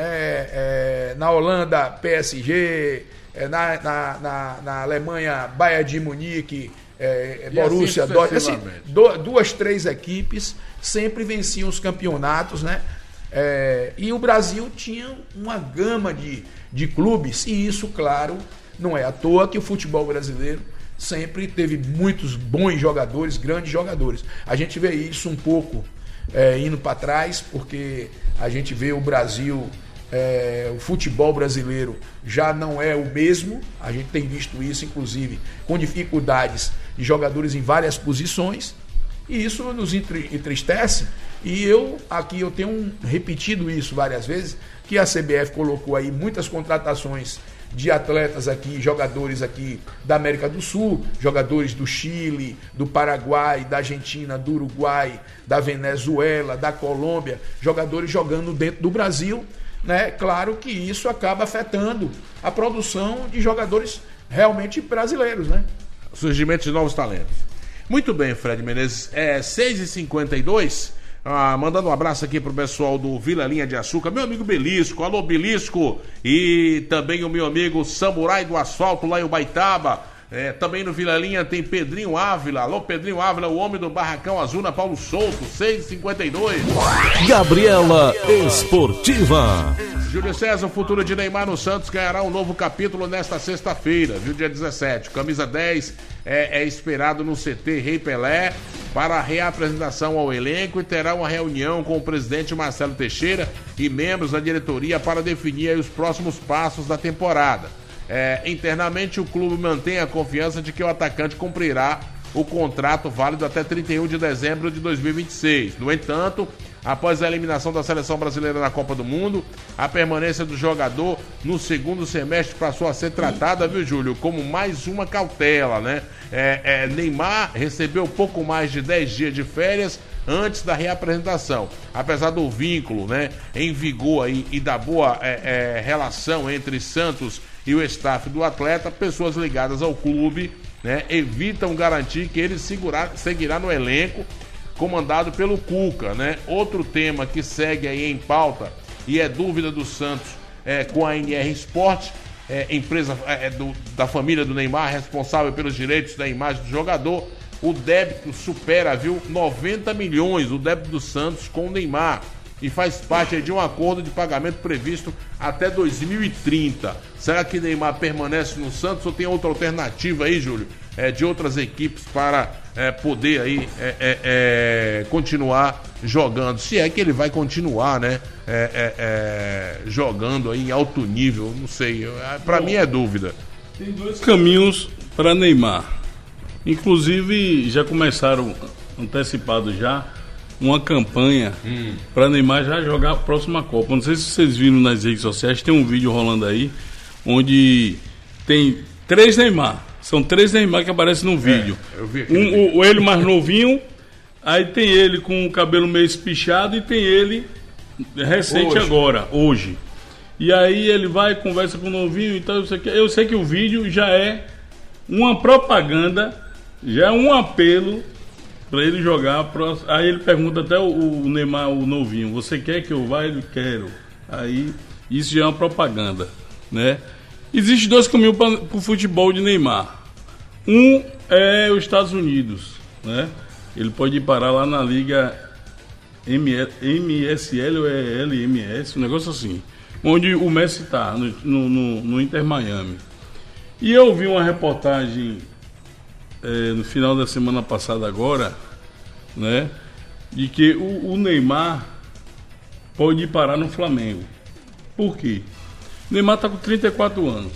É, na Holanda, P S G, é, na, na, na, na Alemanha, Bayern de Munique, é, Borussia assim Dortmund. Assim, do, duas, três equipes sempre venciam os campeonatos, né? É, e o Brasil tinha uma gama de, de clubes, e isso, claro, não é à toa que o futebol brasileiro sempre teve muitos bons jogadores, grandes jogadores. A gente vê isso um pouco é, indo para trás, porque a gente vê o Brasil, é, o futebol brasileiro já não é o mesmo. A gente tem visto isso, inclusive, com dificuldades de jogadores em várias posições, e isso nos entristece. E eu, aqui, eu tenho repetido isso várias vezes, que a C B F colocou aí muitas contratações de atletas aqui, jogadores aqui da América do Sul, jogadores do Chile, do Paraguai, da Argentina, do Uruguai, da Venezuela, da Colômbia, jogadores jogando dentro do Brasil, né? Claro que isso acaba afetando a produção de jogadores realmente brasileiros, né? Surgimento de novos talentos. Muito bem, Fred Menezes, é seis e cinquenta e dois. Ah, mandando um abraço aqui pro pessoal do Vila Linha de Açúcar, meu amigo Belisco, alô Belisco, e também o meu amigo Samurai do Asfalto lá em Ubaitaba. É, também no Vila Linha tem Pedrinho Ávila, alô Pedrinho Ávila, o homem do Barracão Azul na Paulo Souto, seis e cinquenta e dois. Gabriela Esportiva. Júlio César, o futuro de Neymar no Santos ganhará um novo capítulo nesta sexta-feira, viu, dia dezessete. Camisa dez é, é esperado no C T Rei Pelé para a reapresentação ao elenco e terá uma reunião com o presidente Marcelo Teixeira e membros da diretoria para definir aí os próximos passos da temporada. É, internamente, o clube mantém a confiança de que o atacante cumprirá o contrato válido até trinta e um de dezembro de dois mil e vinte e seis. No entanto, após a eliminação da seleção brasileira na Copa do Mundo, a permanência do jogador no segundo semestre passou a ser tratada, viu, Júlio, como mais uma cautela, né? É, é, Neymar recebeu pouco mais de dez dias de férias antes da reapresentação. Apesar do vínculo, né, em vigor aí, e da boa é, é, relação entre Santos e o staff do atleta, pessoas ligadas ao clube, né, evitam garantir que ele segurar, seguirá no elenco comandado pelo Cuca, né? Outro tema que segue aí em pauta e é dúvida do Santos é, com a N R Sport, é, empresa é, do, da família do Neymar, responsável pelos direitos da imagem do jogador, o débito supera, viu, noventa milhões, o débito do Santos com o Neymar. E faz parte aí de um acordo de pagamento previsto até dois mil e trinta. Será que Neymar permanece no Santos ou tem outra alternativa aí, Júlio? É, de outras equipes para é, poder aí é, é, é, continuar jogando. Se é que ele vai continuar, né? É, é, é, jogando aí em alto nível, não sei. Para mim é dúvida. Tem dois caminhos para Neymar. Inclusive já começaram antecipado já uma campanha hum. para Neymar já jogar a próxima Copa. Não sei se vocês viram nas redes sociais, tem um vídeo rolando aí onde tem três Neymar. São três Neymar que aparecem no vídeo. É, eu vi um, o, ele mais novinho, aí tem ele com o cabelo meio espichado e tem ele recente hoje. agora, hoje. E aí ele vai, conversa com o novinho e tal. Eu sei que, eu sei que o vídeo já é uma propaganda, já é um apelo para ele jogar. Pro... Aí ele pergunta até o, o Neymar, o novinho, você quer que eu vá? Ele quero. Aí isso já é uma propaganda, né? Existem dois caminhos para o futebol de Neymar. Um é os Estados Unidos, né? Ele pode ir parar lá na Liga M S L ou é L M S, um negócio assim, onde o Messi está, no, no, no Inter Miami. E eu vi uma reportagem é, no final da semana passada agora, né? De que o, o Neymar pode ir parar no Flamengo. Por quê? O Neymar está com trinta e quatro anos.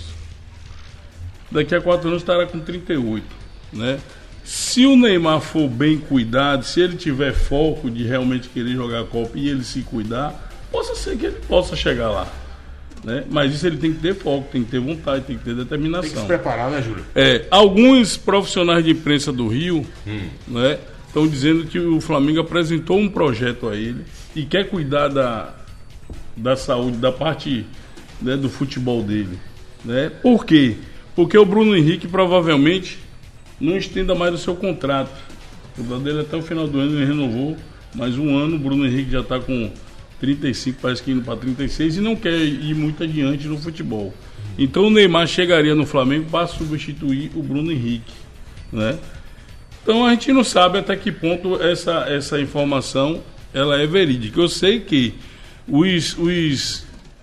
Daqui a quatro anos estará com trinta e oito, né? Se o Neymar for bem cuidado, se ele tiver foco de realmente querer jogar a Copa e ele se cuidar, possa ser que ele possa chegar lá, né? Mas isso ele tem que ter foco, tem que ter vontade, tem que ter determinação. Tem que se preparar, né, Júlio? É, alguns profissionais de imprensa do Rio, hum. né, estão dizendo que o Flamengo apresentou um projeto a ele e quer cuidar da, da saúde, da parte, né, do futebol dele, né? Por quê? Porque o Bruno Henrique provavelmente não estenda mais o seu contrato. O contrato dele até o final do ano ele renovou mais um ano. O Bruno Henrique já está com trinta e cinco, parece que indo para trinta e seis, e não quer ir muito adiante no futebol. Então o Neymar chegaria no Flamengo para substituir o Bruno Henrique, né? Então a gente não sabe até que ponto essa, essa informação ela é verídica. Eu sei que os, os,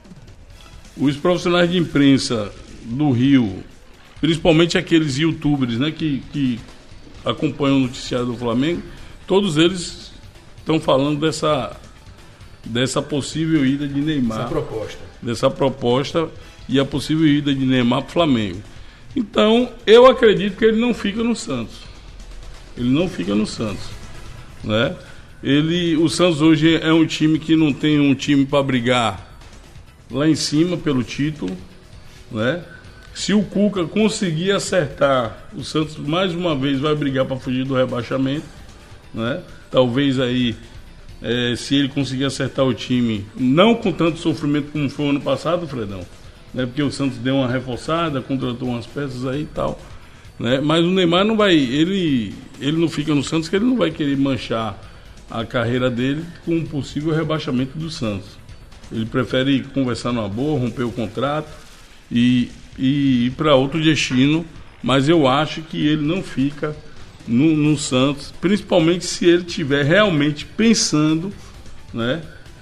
os profissionais de imprensa do Rio, principalmente aqueles youtubers, né, que, que acompanham o noticiário do Flamengo, todos eles estão falando dessa, dessa possível ida de Neymar. Essa proposta. Dessa proposta e a possível ida de Neymar para o Flamengo. Então, eu acredito que ele não fica no Santos. Ele não fica no Santos, né? Ele, o Santos hoje é um time que não tem um time para brigar lá em cima pelo título, né? Se o Cuca conseguir acertar, o Santos mais uma vez vai brigar para fugir do rebaixamento, né? Talvez aí, é, se ele conseguir acertar o time, não com tanto sofrimento como foi o ano passado, Fredão, né? Porque o Santos deu uma reforçada, contratou umas peças aí e tal, né? Mas o Neymar não vai, ele, ele não fica no Santos, que ele não vai querer manchar a carreira dele com um possível rebaixamento do Santos. Ele prefere conversar numa boa, romper o contrato e e ir para outro destino, mas eu acho que ele não fica no, no Santos, principalmente se ele estiver realmente pensando, né,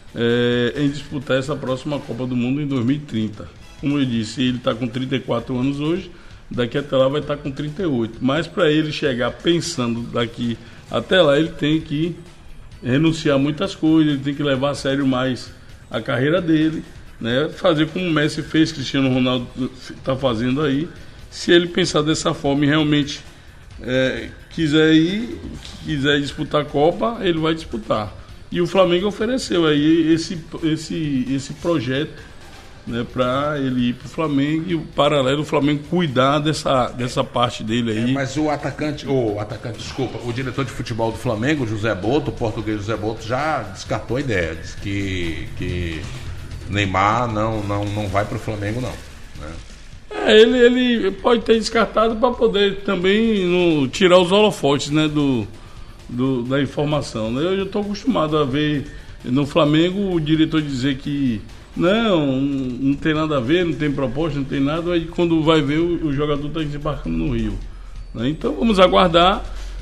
é, em disputar essa próxima Copa do Mundo em dois mil e trinta. Como eu disse, ele está com trinta e quatro anos hoje, daqui até lá vai estar com trinta e oito, mas para ele chegar pensando daqui até lá, ele tem que renunciar a muitas coisas, ele tem que levar a sério mais a carreira dele, né, fazer como o Messi fez, Cristiano Ronaldo está fazendo aí. Se ele pensar dessa forma e realmente é, quiser ir, quiser disputar a Copa, ele vai disputar. E o Flamengo ofereceu aí esse, esse, esse projeto, né, para ele ir para o Flamengo e o paralelo, o Flamengo cuidar dessa, dessa parte dele aí. É, mas o atacante, o atacante, desculpa, o diretor de futebol do Flamengo, José Boto, o português José Boto, já descartou a ideia, disse que, que Neymar não, não, não vai para o Flamengo, não, né? É, ele, ele pode ter descartado para poder também no, tirar os holofotes, né, do, do, da informação, né? Eu já estou acostumado a ver no Flamengo o diretor dizer que não, não tem nada a ver, não tem proposta, não tem nada, aí quando vai ver o, o jogador está desembarcando no Rio, né? Então vamos aguardar,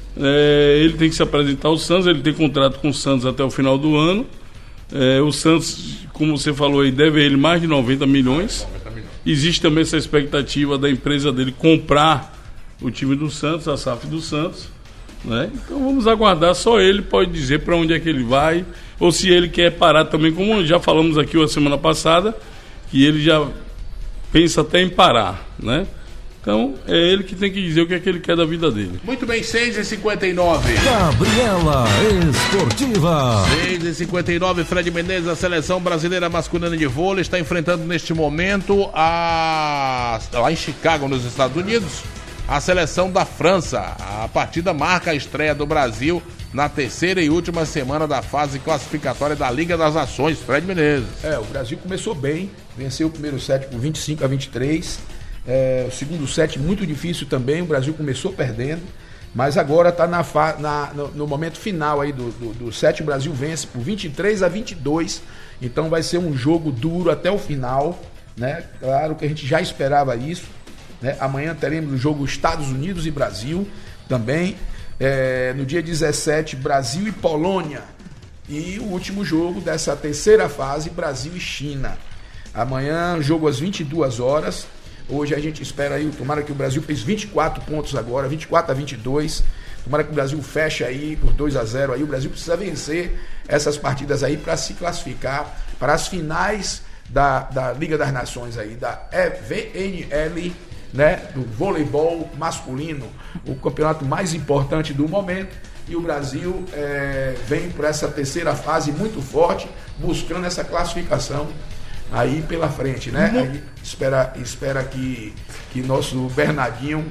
É, ele tem que se apresentar ao Santos, ele tem contrato com o Santos até o final do ano. É, o Santos, como você falou aí, deve a ele mais de noventa milhões. Existe também essa expectativa da empresa dele comprar o time do Santos, a S A F do Santos, né? Então vamos aguardar, só ele pode dizer para onde é que ele vai, ou se ele quer parar também, como já falamos aqui a semana passada, que ele já pensa até em parar, né? Então é ele que tem que dizer o que é que ele quer da vida dele. Muito bem, seis e cinquenta e nove. Gabriela Esportiva. seis e cinquenta e nove, Fred Menezes, a seleção brasileira masculina de vôlei está enfrentando neste momento a... lá em Chicago, nos Estados Unidos, a seleção da França. A partida marca a estreia do Brasil na terceira e última semana da fase classificatória da Liga das Nações. Fred Menezes. É, o Brasil começou bem, venceu o primeiro set por vinte e cinco a vinte e três. É, o segundo set muito difícil também, o Brasil começou perdendo, mas agora está na, na, no, no momento final aí do, do, do set, o Brasil vence por vinte e três a vinte e dois, então vai ser um jogo duro até o final, né? Claro que a gente já esperava isso, né? Amanhã teremos o jogo Estados Unidos e Brasil também, é, no dia dezessete, Brasil e Polônia, e o último jogo dessa terceira fase, Brasil e China. Amanhã, jogo às vinte e duas horas. Hoje a gente espera aí, tomara que o Brasil fez vinte e quatro pontos agora, vinte e quatro a vinte e dois. Tomara que o Brasil feche aí por dois a zero aí. O Brasil precisa vencer essas partidas aí para se classificar para as finais da, da Liga das Nações aí, da V N L, né, do voleibol masculino, o campeonato mais importante do momento. E o Brasil é, vem por essa terceira fase muito forte, buscando essa classificação aí pela frente, né? Uhum. Aí espera, espera que, que nosso Bernardinho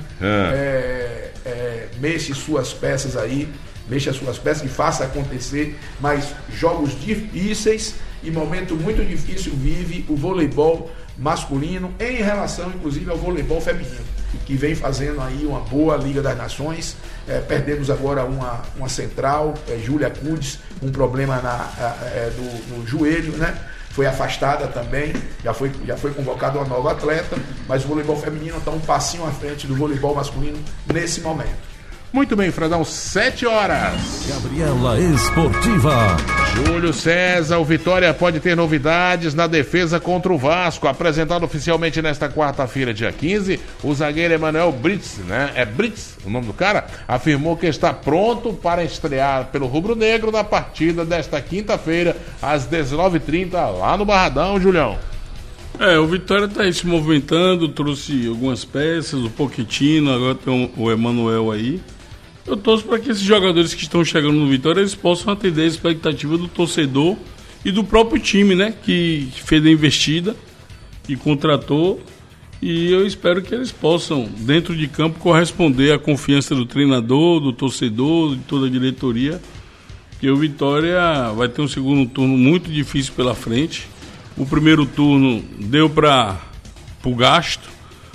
é. É, é, mexa suas peças aí, mexa suas peças e faça acontecer, mas jogos difíceis e momento muito difícil vive o voleibol masculino em relação, inclusive, ao voleibol feminino, que vem fazendo aí uma boa Liga das Nações. É, perdemos agora uma, uma central, é, Júlia Kudes, um problema na, é, do, no joelho, né? Foi afastada também, já foi, já foi convocado uma nova atleta, mas o voleibol feminino está um passinho à frente do voleibol masculino nesse momento. Muito bem, Fredão, sete horas. Gabriela Esportiva. Júlio César, o Vitória pode ter novidades na defesa contra o Vasco. Apresentado oficialmente nesta quarta-feira, dia quinze, o zagueiro Emanuel Brits, né? É Brits o nome do cara? Afirmou que está pronto para estrear pelo Rubro Negro na partida desta quinta-feira, às dezenove e trinta, lá no Barradão, Julião. É, o Vitória está aí se movimentando, trouxe algumas peças, o Pochettino, agora tem o Emanuel aí. Eu torço para que esses jogadores que estão chegando no Vitória, eles possam atender a expectativa do torcedor e do próprio time, né? Que, que fez a investida e contratou. E eu espero que eles possam, dentro de campo, corresponder à confiança do treinador, do torcedor, de toda a diretoria. Porque o Vitória vai ter um segundo turno muito difícil pela frente. O primeiro turno deu para o gasto,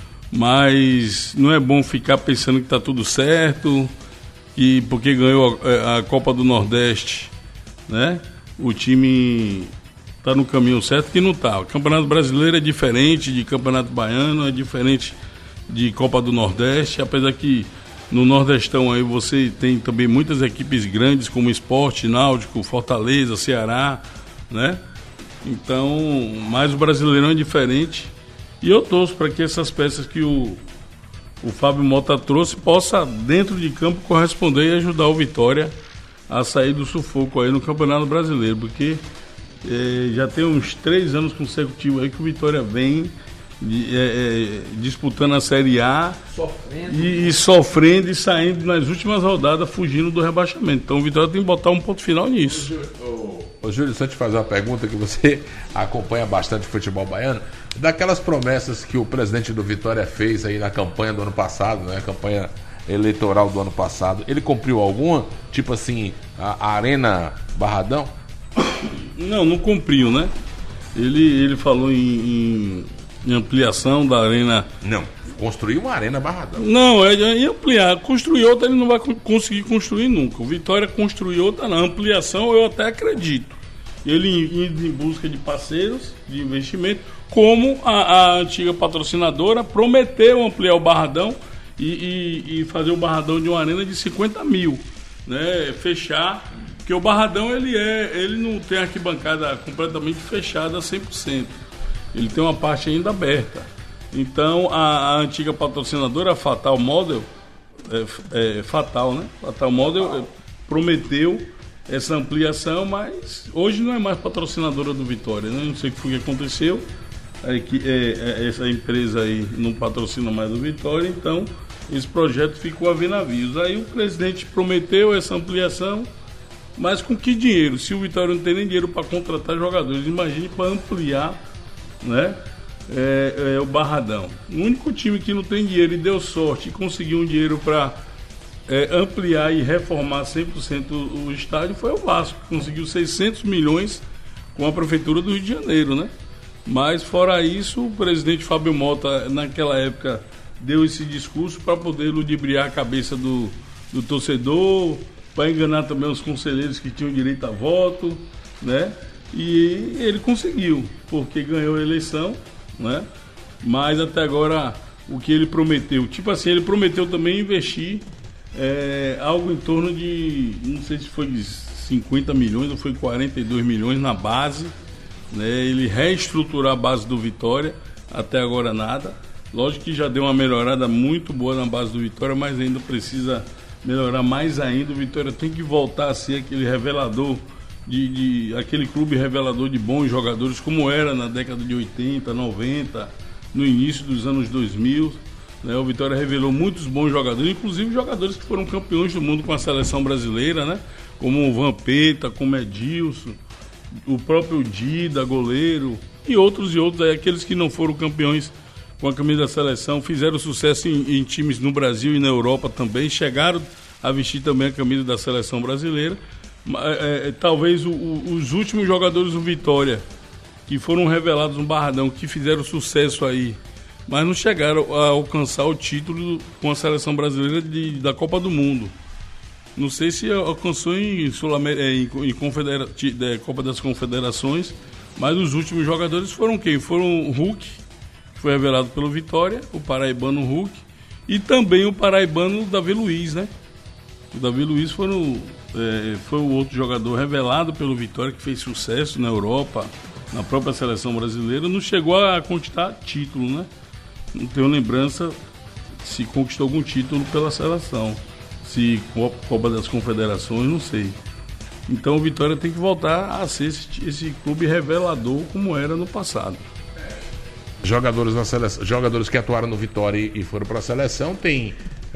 mas não é bom ficar pensando que está tudo certo, e porque ganhou a, a Copa do Nordeste, né? O time está no caminho certo, que não está. O Campeonato Brasileiro é diferente de Campeonato Baiano, é diferente de Copa do Nordeste, apesar que no Nordestão aí você tem também muitas equipes grandes, como Sport, Náutico, Fortaleza, Ceará, né? Então, mas o Brasileirão é diferente. E eu torço para que essas peças que o, o Fábio Mota trouxe possa, dentro de campo, corresponder e ajudar o Vitória a sair do sufoco aí no Campeonato Brasileiro. Porque eh, já tem uns três anos consecutivos aí que o Vitória vem de, eh, disputando a Série A sofrendo. E, e sofrendo e saindo nas últimas rodadas, fugindo do rebaixamento. Então o Vitória tem que botar um ponto final nisso. Ô Júlio, só te fazer uma pergunta, que você acompanha bastante o futebol baiano. Daquelas promessas que o presidente do Vitória fez aí na campanha do ano passado, né? A campanha eleitoral do ano passado, ele cumpriu alguma? Tipo assim, a, a Arena Barradão? Não, não cumpriu, né? Ele, ele falou em, em, em ampliação da Arena... Não, construir uma Arena Barradão. Não, é, é ampliar. Construir outra ele não vai conseguir construir nunca. O Vitória construir outra na ampliação eu até acredito. Ele indo em busca de parceiros de investimento, como a, a antiga patrocinadora prometeu ampliar o Barradão e, e, e fazer o Barradão de uma arena de cinquenta mil, né? Fechar, porque o Barradão ele, é, ele não tem arquibancada completamente fechada a cem por cento, ele tem uma parte ainda aberta. Então a, a antiga patrocinadora, a Fatal Model, é, é, Fatal, né? Fatal Model é, prometeu essa ampliação, mas hoje não é mais patrocinadora do Vitória, né? Não sei o que foi que aconteceu, é que, é, é, essa empresa aí não patrocina mais o Vitória, então esse projeto ficou a ver navios. Aí o presidente prometeu essa ampliação, mas com que dinheiro? Se o Vitória não tem nem dinheiro para contratar jogadores, imagine para ampliar, né? É, é o Barradão. O único time que não tem dinheiro e deu sorte e conseguiu um dinheiro para é, ampliar e reformar cem por cento o estádio foi o Vasco, que conseguiu seiscentos milhões com a Prefeitura do Rio de Janeiro, né? Mas fora isso, o presidente Fábio Mota naquela época deu esse discurso para poder ludibriar a cabeça do, do torcedor, para enganar também os conselheiros que tinham direito a voto, né? E ele conseguiu, porque ganhou a eleição, né? Mas até agora o que ele prometeu, tipo assim, ele prometeu também investir é, algo em torno de, não sei se foi cinquenta milhões ou foi quarenta e dois milhões na base, né? Ele reestruturar a base do Vitória, até agora nada. Lógico que já deu uma melhorada muito boa na base do Vitória, mas ainda precisa melhorar mais ainda. O Vitória tem que voltar a ser aquele revelador De, de aquele clube revelador de bons jogadores, como era na década de oitenta, noventa, no início dos anos dois mil, né? O Vitória revelou muitos bons jogadores, inclusive jogadores que foram campeões do mundo com a seleção brasileira, né? Como o Vampeta, como Edilson, o próprio Dida, goleiro, e outros e outros aí, aqueles que não foram campeões com a camisa da seleção, fizeram sucesso em, em times no Brasil e na Europa também, chegaram a vestir também a camisa da seleção brasileira. É, é, talvez o, o, os últimos jogadores do Vitória que foram revelados no Barradão, que fizeram sucesso aí, mas não chegaram a alcançar o título com a seleção brasileira de, da Copa do Mundo. Não sei se alcançou em, em, em confedera, de, Copa das Confederações, mas os últimos jogadores foram quem? Foram o Hulk, que foi revelado pelo Vitória, o paraibano Hulk, e também o paraibano Davi Luiz, né? O Davi Luiz foram, é, foi o outro jogador revelado pelo Vitória, que fez sucesso na Europa, na própria seleção brasileira. Não chegou a conquistar título, né? Não tenho lembrança se conquistou algum título pela seleção. Se Copa das Confederações, não sei. Então o Vitória tem que voltar a ser esse, esse clube revelador como era no passado. Jogadores, na seleção, jogadores que atuaram no Vitória e foram para a seleção tem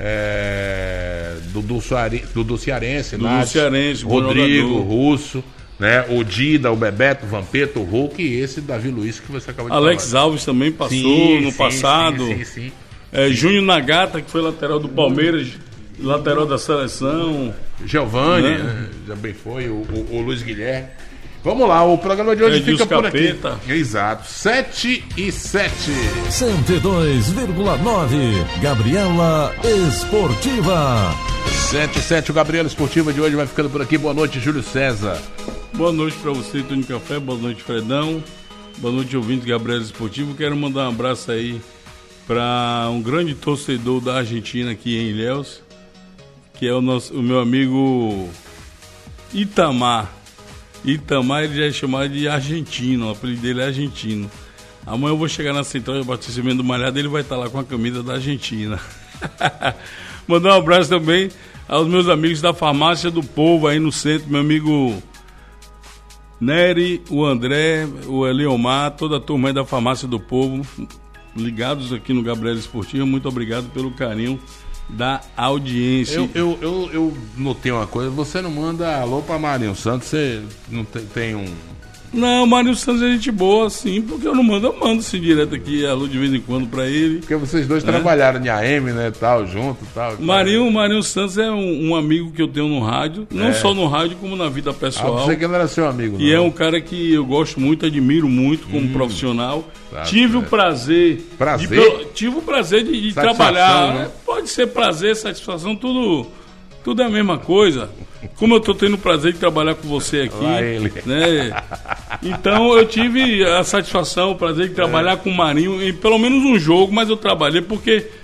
é, Dudu, Suare, Dudu Cearense, Dudu Nath, Cearense, Rodrigo, Russo, né, o Dida, o Bebeto, o Vampeta, o Hulk e esse Davi Luiz que você acabou de Alex falar. Alves também passou sim, no sim, passado. Sim, sim, sim. É, Júnior Nagata, que foi lateral do Palmeiras, lateral da seleção. Giovani, né? já bem foi, o, o, o Luiz Guilherme. Vamos lá, o programa de hoje Edilson fica por Capeta. aqui. Exato, sete e sete. cento e dois vírgula nove, Gabriela Esportiva. sete e sete, o Gabriela Esportiva de hoje vai ficando por aqui. Boa noite, Júlio César. Boa noite para você, Tony Café. Boa noite, Fredão. Boa noite, ouvintes Gabriela Esportiva. Quero mandar um abraço aí para um grande torcedor da Argentina aqui em Ilhéus, que é o, nosso, o meu amigo Itamar. Itamar, ele já é chamado de argentino, o apelido dele é argentino. Amanhã eu vou chegar na central de abastecimento do Malhado e ele vai estar lá com a camisa da Argentina. Mandar um abraço também aos meus amigos da Farmácia do Povo aí no centro, meu amigo Nery, o André, o Eliomar, toda a turma aí da Farmácia do Povo, ligados aqui no Gabriela Esportiva. Muito obrigado pelo carinho da audiência. Eu, eu, eu, eu notei uma coisa, você não manda alô pra Marinho Santos, você não tem, tem um... Não, Marinho Santos é gente boa, sim, porque eu não mando, eu mando assim direto aqui, alô de vez em quando pra ele. Porque vocês dois é. trabalharam em A M, né, tal, junto, tal. Marinho, tal. Marinho Santos é um, um amigo que eu tenho no rádio, não é. só no rádio, como na vida pessoal. Ah, você que não era seu amigo, E não. é um cara que eu gosto muito, admiro muito como hum, profissional. Tá, tive é. o prazer... Prazer? De, tive o prazer de, de trabalhar. Né? Pode ser prazer, satisfação, tudo... Tudo é a mesma coisa. Como eu estou tendo o prazer de trabalhar com você aqui, ele. né? Então eu tive a satisfação, o prazer de trabalhar é. com o Marinho em pelo menos um jogo, mas eu trabalhei porque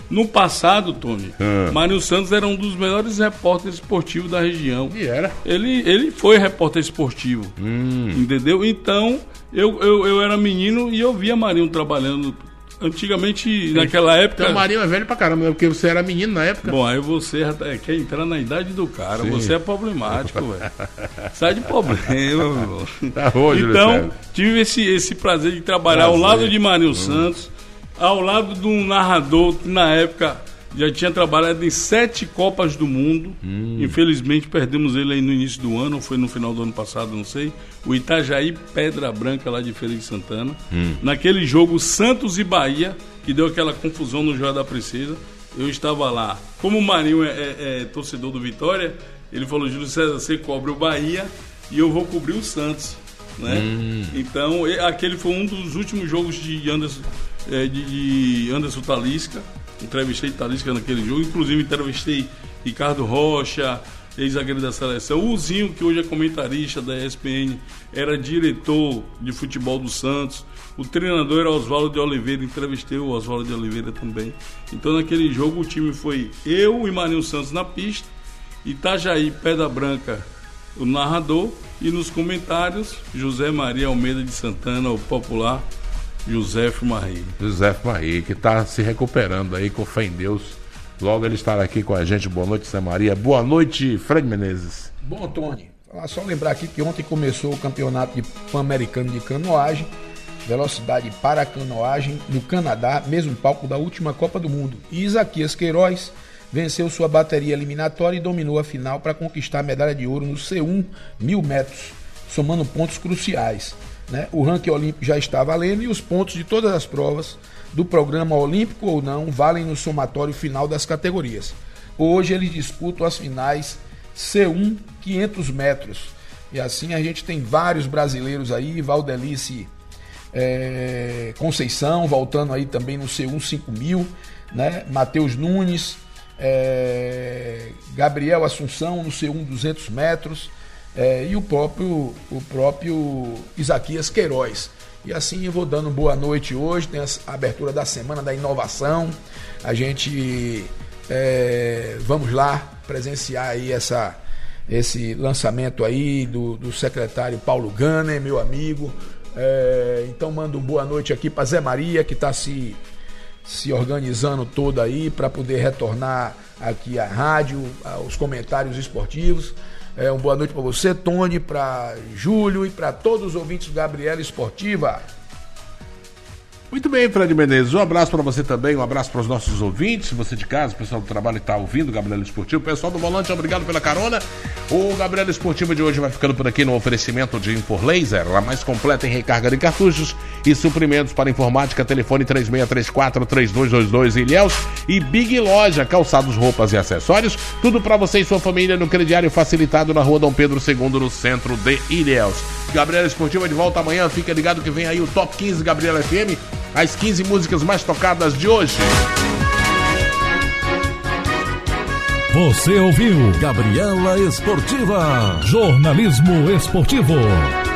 No passado, Tony, hum. Marinho Santos era um dos melhores repórteres esportivos da região. E era? Ele, ele foi repórter esportivo, hum. entendeu? Então, eu, eu, eu era menino e eu via Marinho trabalhando. Antigamente, Sim. naquela época... Então o Marinho é velho pra caramba, porque você era menino na época. Bom, aí você quer entrar na idade do cara. Sim. Você é problemático, velho. Sai de problema, meu. Tá hoje, Então, tive esse, esse prazer de trabalhar prazer. ao lado de Marinho hum. Santos, ao lado de um narrador que na época já tinha trabalhado em sete Copas do Mundo. Hum. Infelizmente perdemos ele aí no início do ano, ou foi no final do ano passado, não sei. O Itajaí Pedra Branca, lá de Feira de Santana. Hum. Naquele jogo Santos e Bahia, que deu aquela confusão no Joia da Princesa, eu estava lá. Como o Marinho é, é, é torcedor do Vitória, ele falou: Júlio César, você cobre o Bahia e eu vou cobrir o Santos, né? Hum. Então, aquele foi um dos últimos jogos de Anderson, é, de, de Anderson Talisca. Entrevistei Talisca naquele jogo, inclusive entrevistei Ricardo Rocha, ex-zagueiro da seleção. O Zinho, que hoje é comentarista da E S P N, era diretor de futebol do Santos. O treinador era Oswaldo de Oliveira, entrevistei o Oswaldo de Oliveira também. Então naquele jogo o time foi eu e Marinho Santos na pista, Itajaí Pedra Branca, o narrador, e nos comentários José Maria Almeida de Santana, o popular José Marie. José Marie, que está se recuperando aí, com fé em Deus. Logo ele estará aqui com a gente. Boa noite, Zé Maria. Boa noite, Fred Menezes. Bom, Tony, só lembrar aqui que ontem começou o campeonato de pan-americano de canoagem, velocidade para canoagem no Canadá, mesmo palco da última Copa do Mundo. E Isaquias Queiroz venceu sua bateria eliminatória e dominou a final para conquistar a medalha de ouro no C um mil metros, somando pontos cruciais. Né? O ranking olímpico já está valendo e os pontos de todas as provas, do programa olímpico ou não, valem no somatório final das categorias. Hoje eles disputam as finais C um quinhentos metros. E assim a gente tem vários brasileiros aí, Valdelice é, Conceição, voltando aí também no C um cinco mil, né? Matheus Nunes, é, Gabriel Assunção no C um duzentos metros. É, e o próprio, o próprio Isaquias Queiroz. E assim eu vou dando boa noite hoje, tem a abertura da Semana da Inovação. A gente é, vamos lá presenciar aí essa, esse lançamento aí do, do secretário Paulo Gunner, meu amigo. É, então mando boa noite aqui para Zé Maria, que está se, se organizando todo aí para poder retornar aqui à rádio, aos comentários esportivos. É, uma boa noite para você, Tony, para Júlio e para todos os ouvintes do Gabriela Esportiva. Muito bem, Fred Menezes, um abraço para você também, um abraço para os nossos ouvintes, você de casa, o pessoal do trabalho que está ouvindo o Gabriela Esportivo, o pessoal do volante, obrigado pela carona. O Gabriela Esportivo de hoje vai ficando por aqui no oferecimento de Infor Laser, a mais completa em recarga de cartuchos e suprimentos para informática, telefone três seis três quatro, três dois dois dois Ilhéus e Big Loja, calçados, roupas e acessórios, tudo para você e sua família no crediário facilitado na rua Dom Pedro segundo, no centro de Ilhéus. Gabriela Esportiva de volta amanhã, fica ligado que vem aí o Top quinze Gabriela F M, as quinze músicas mais tocadas de hoje. Você ouviu Gabriela Esportiva, jornalismo esportivo.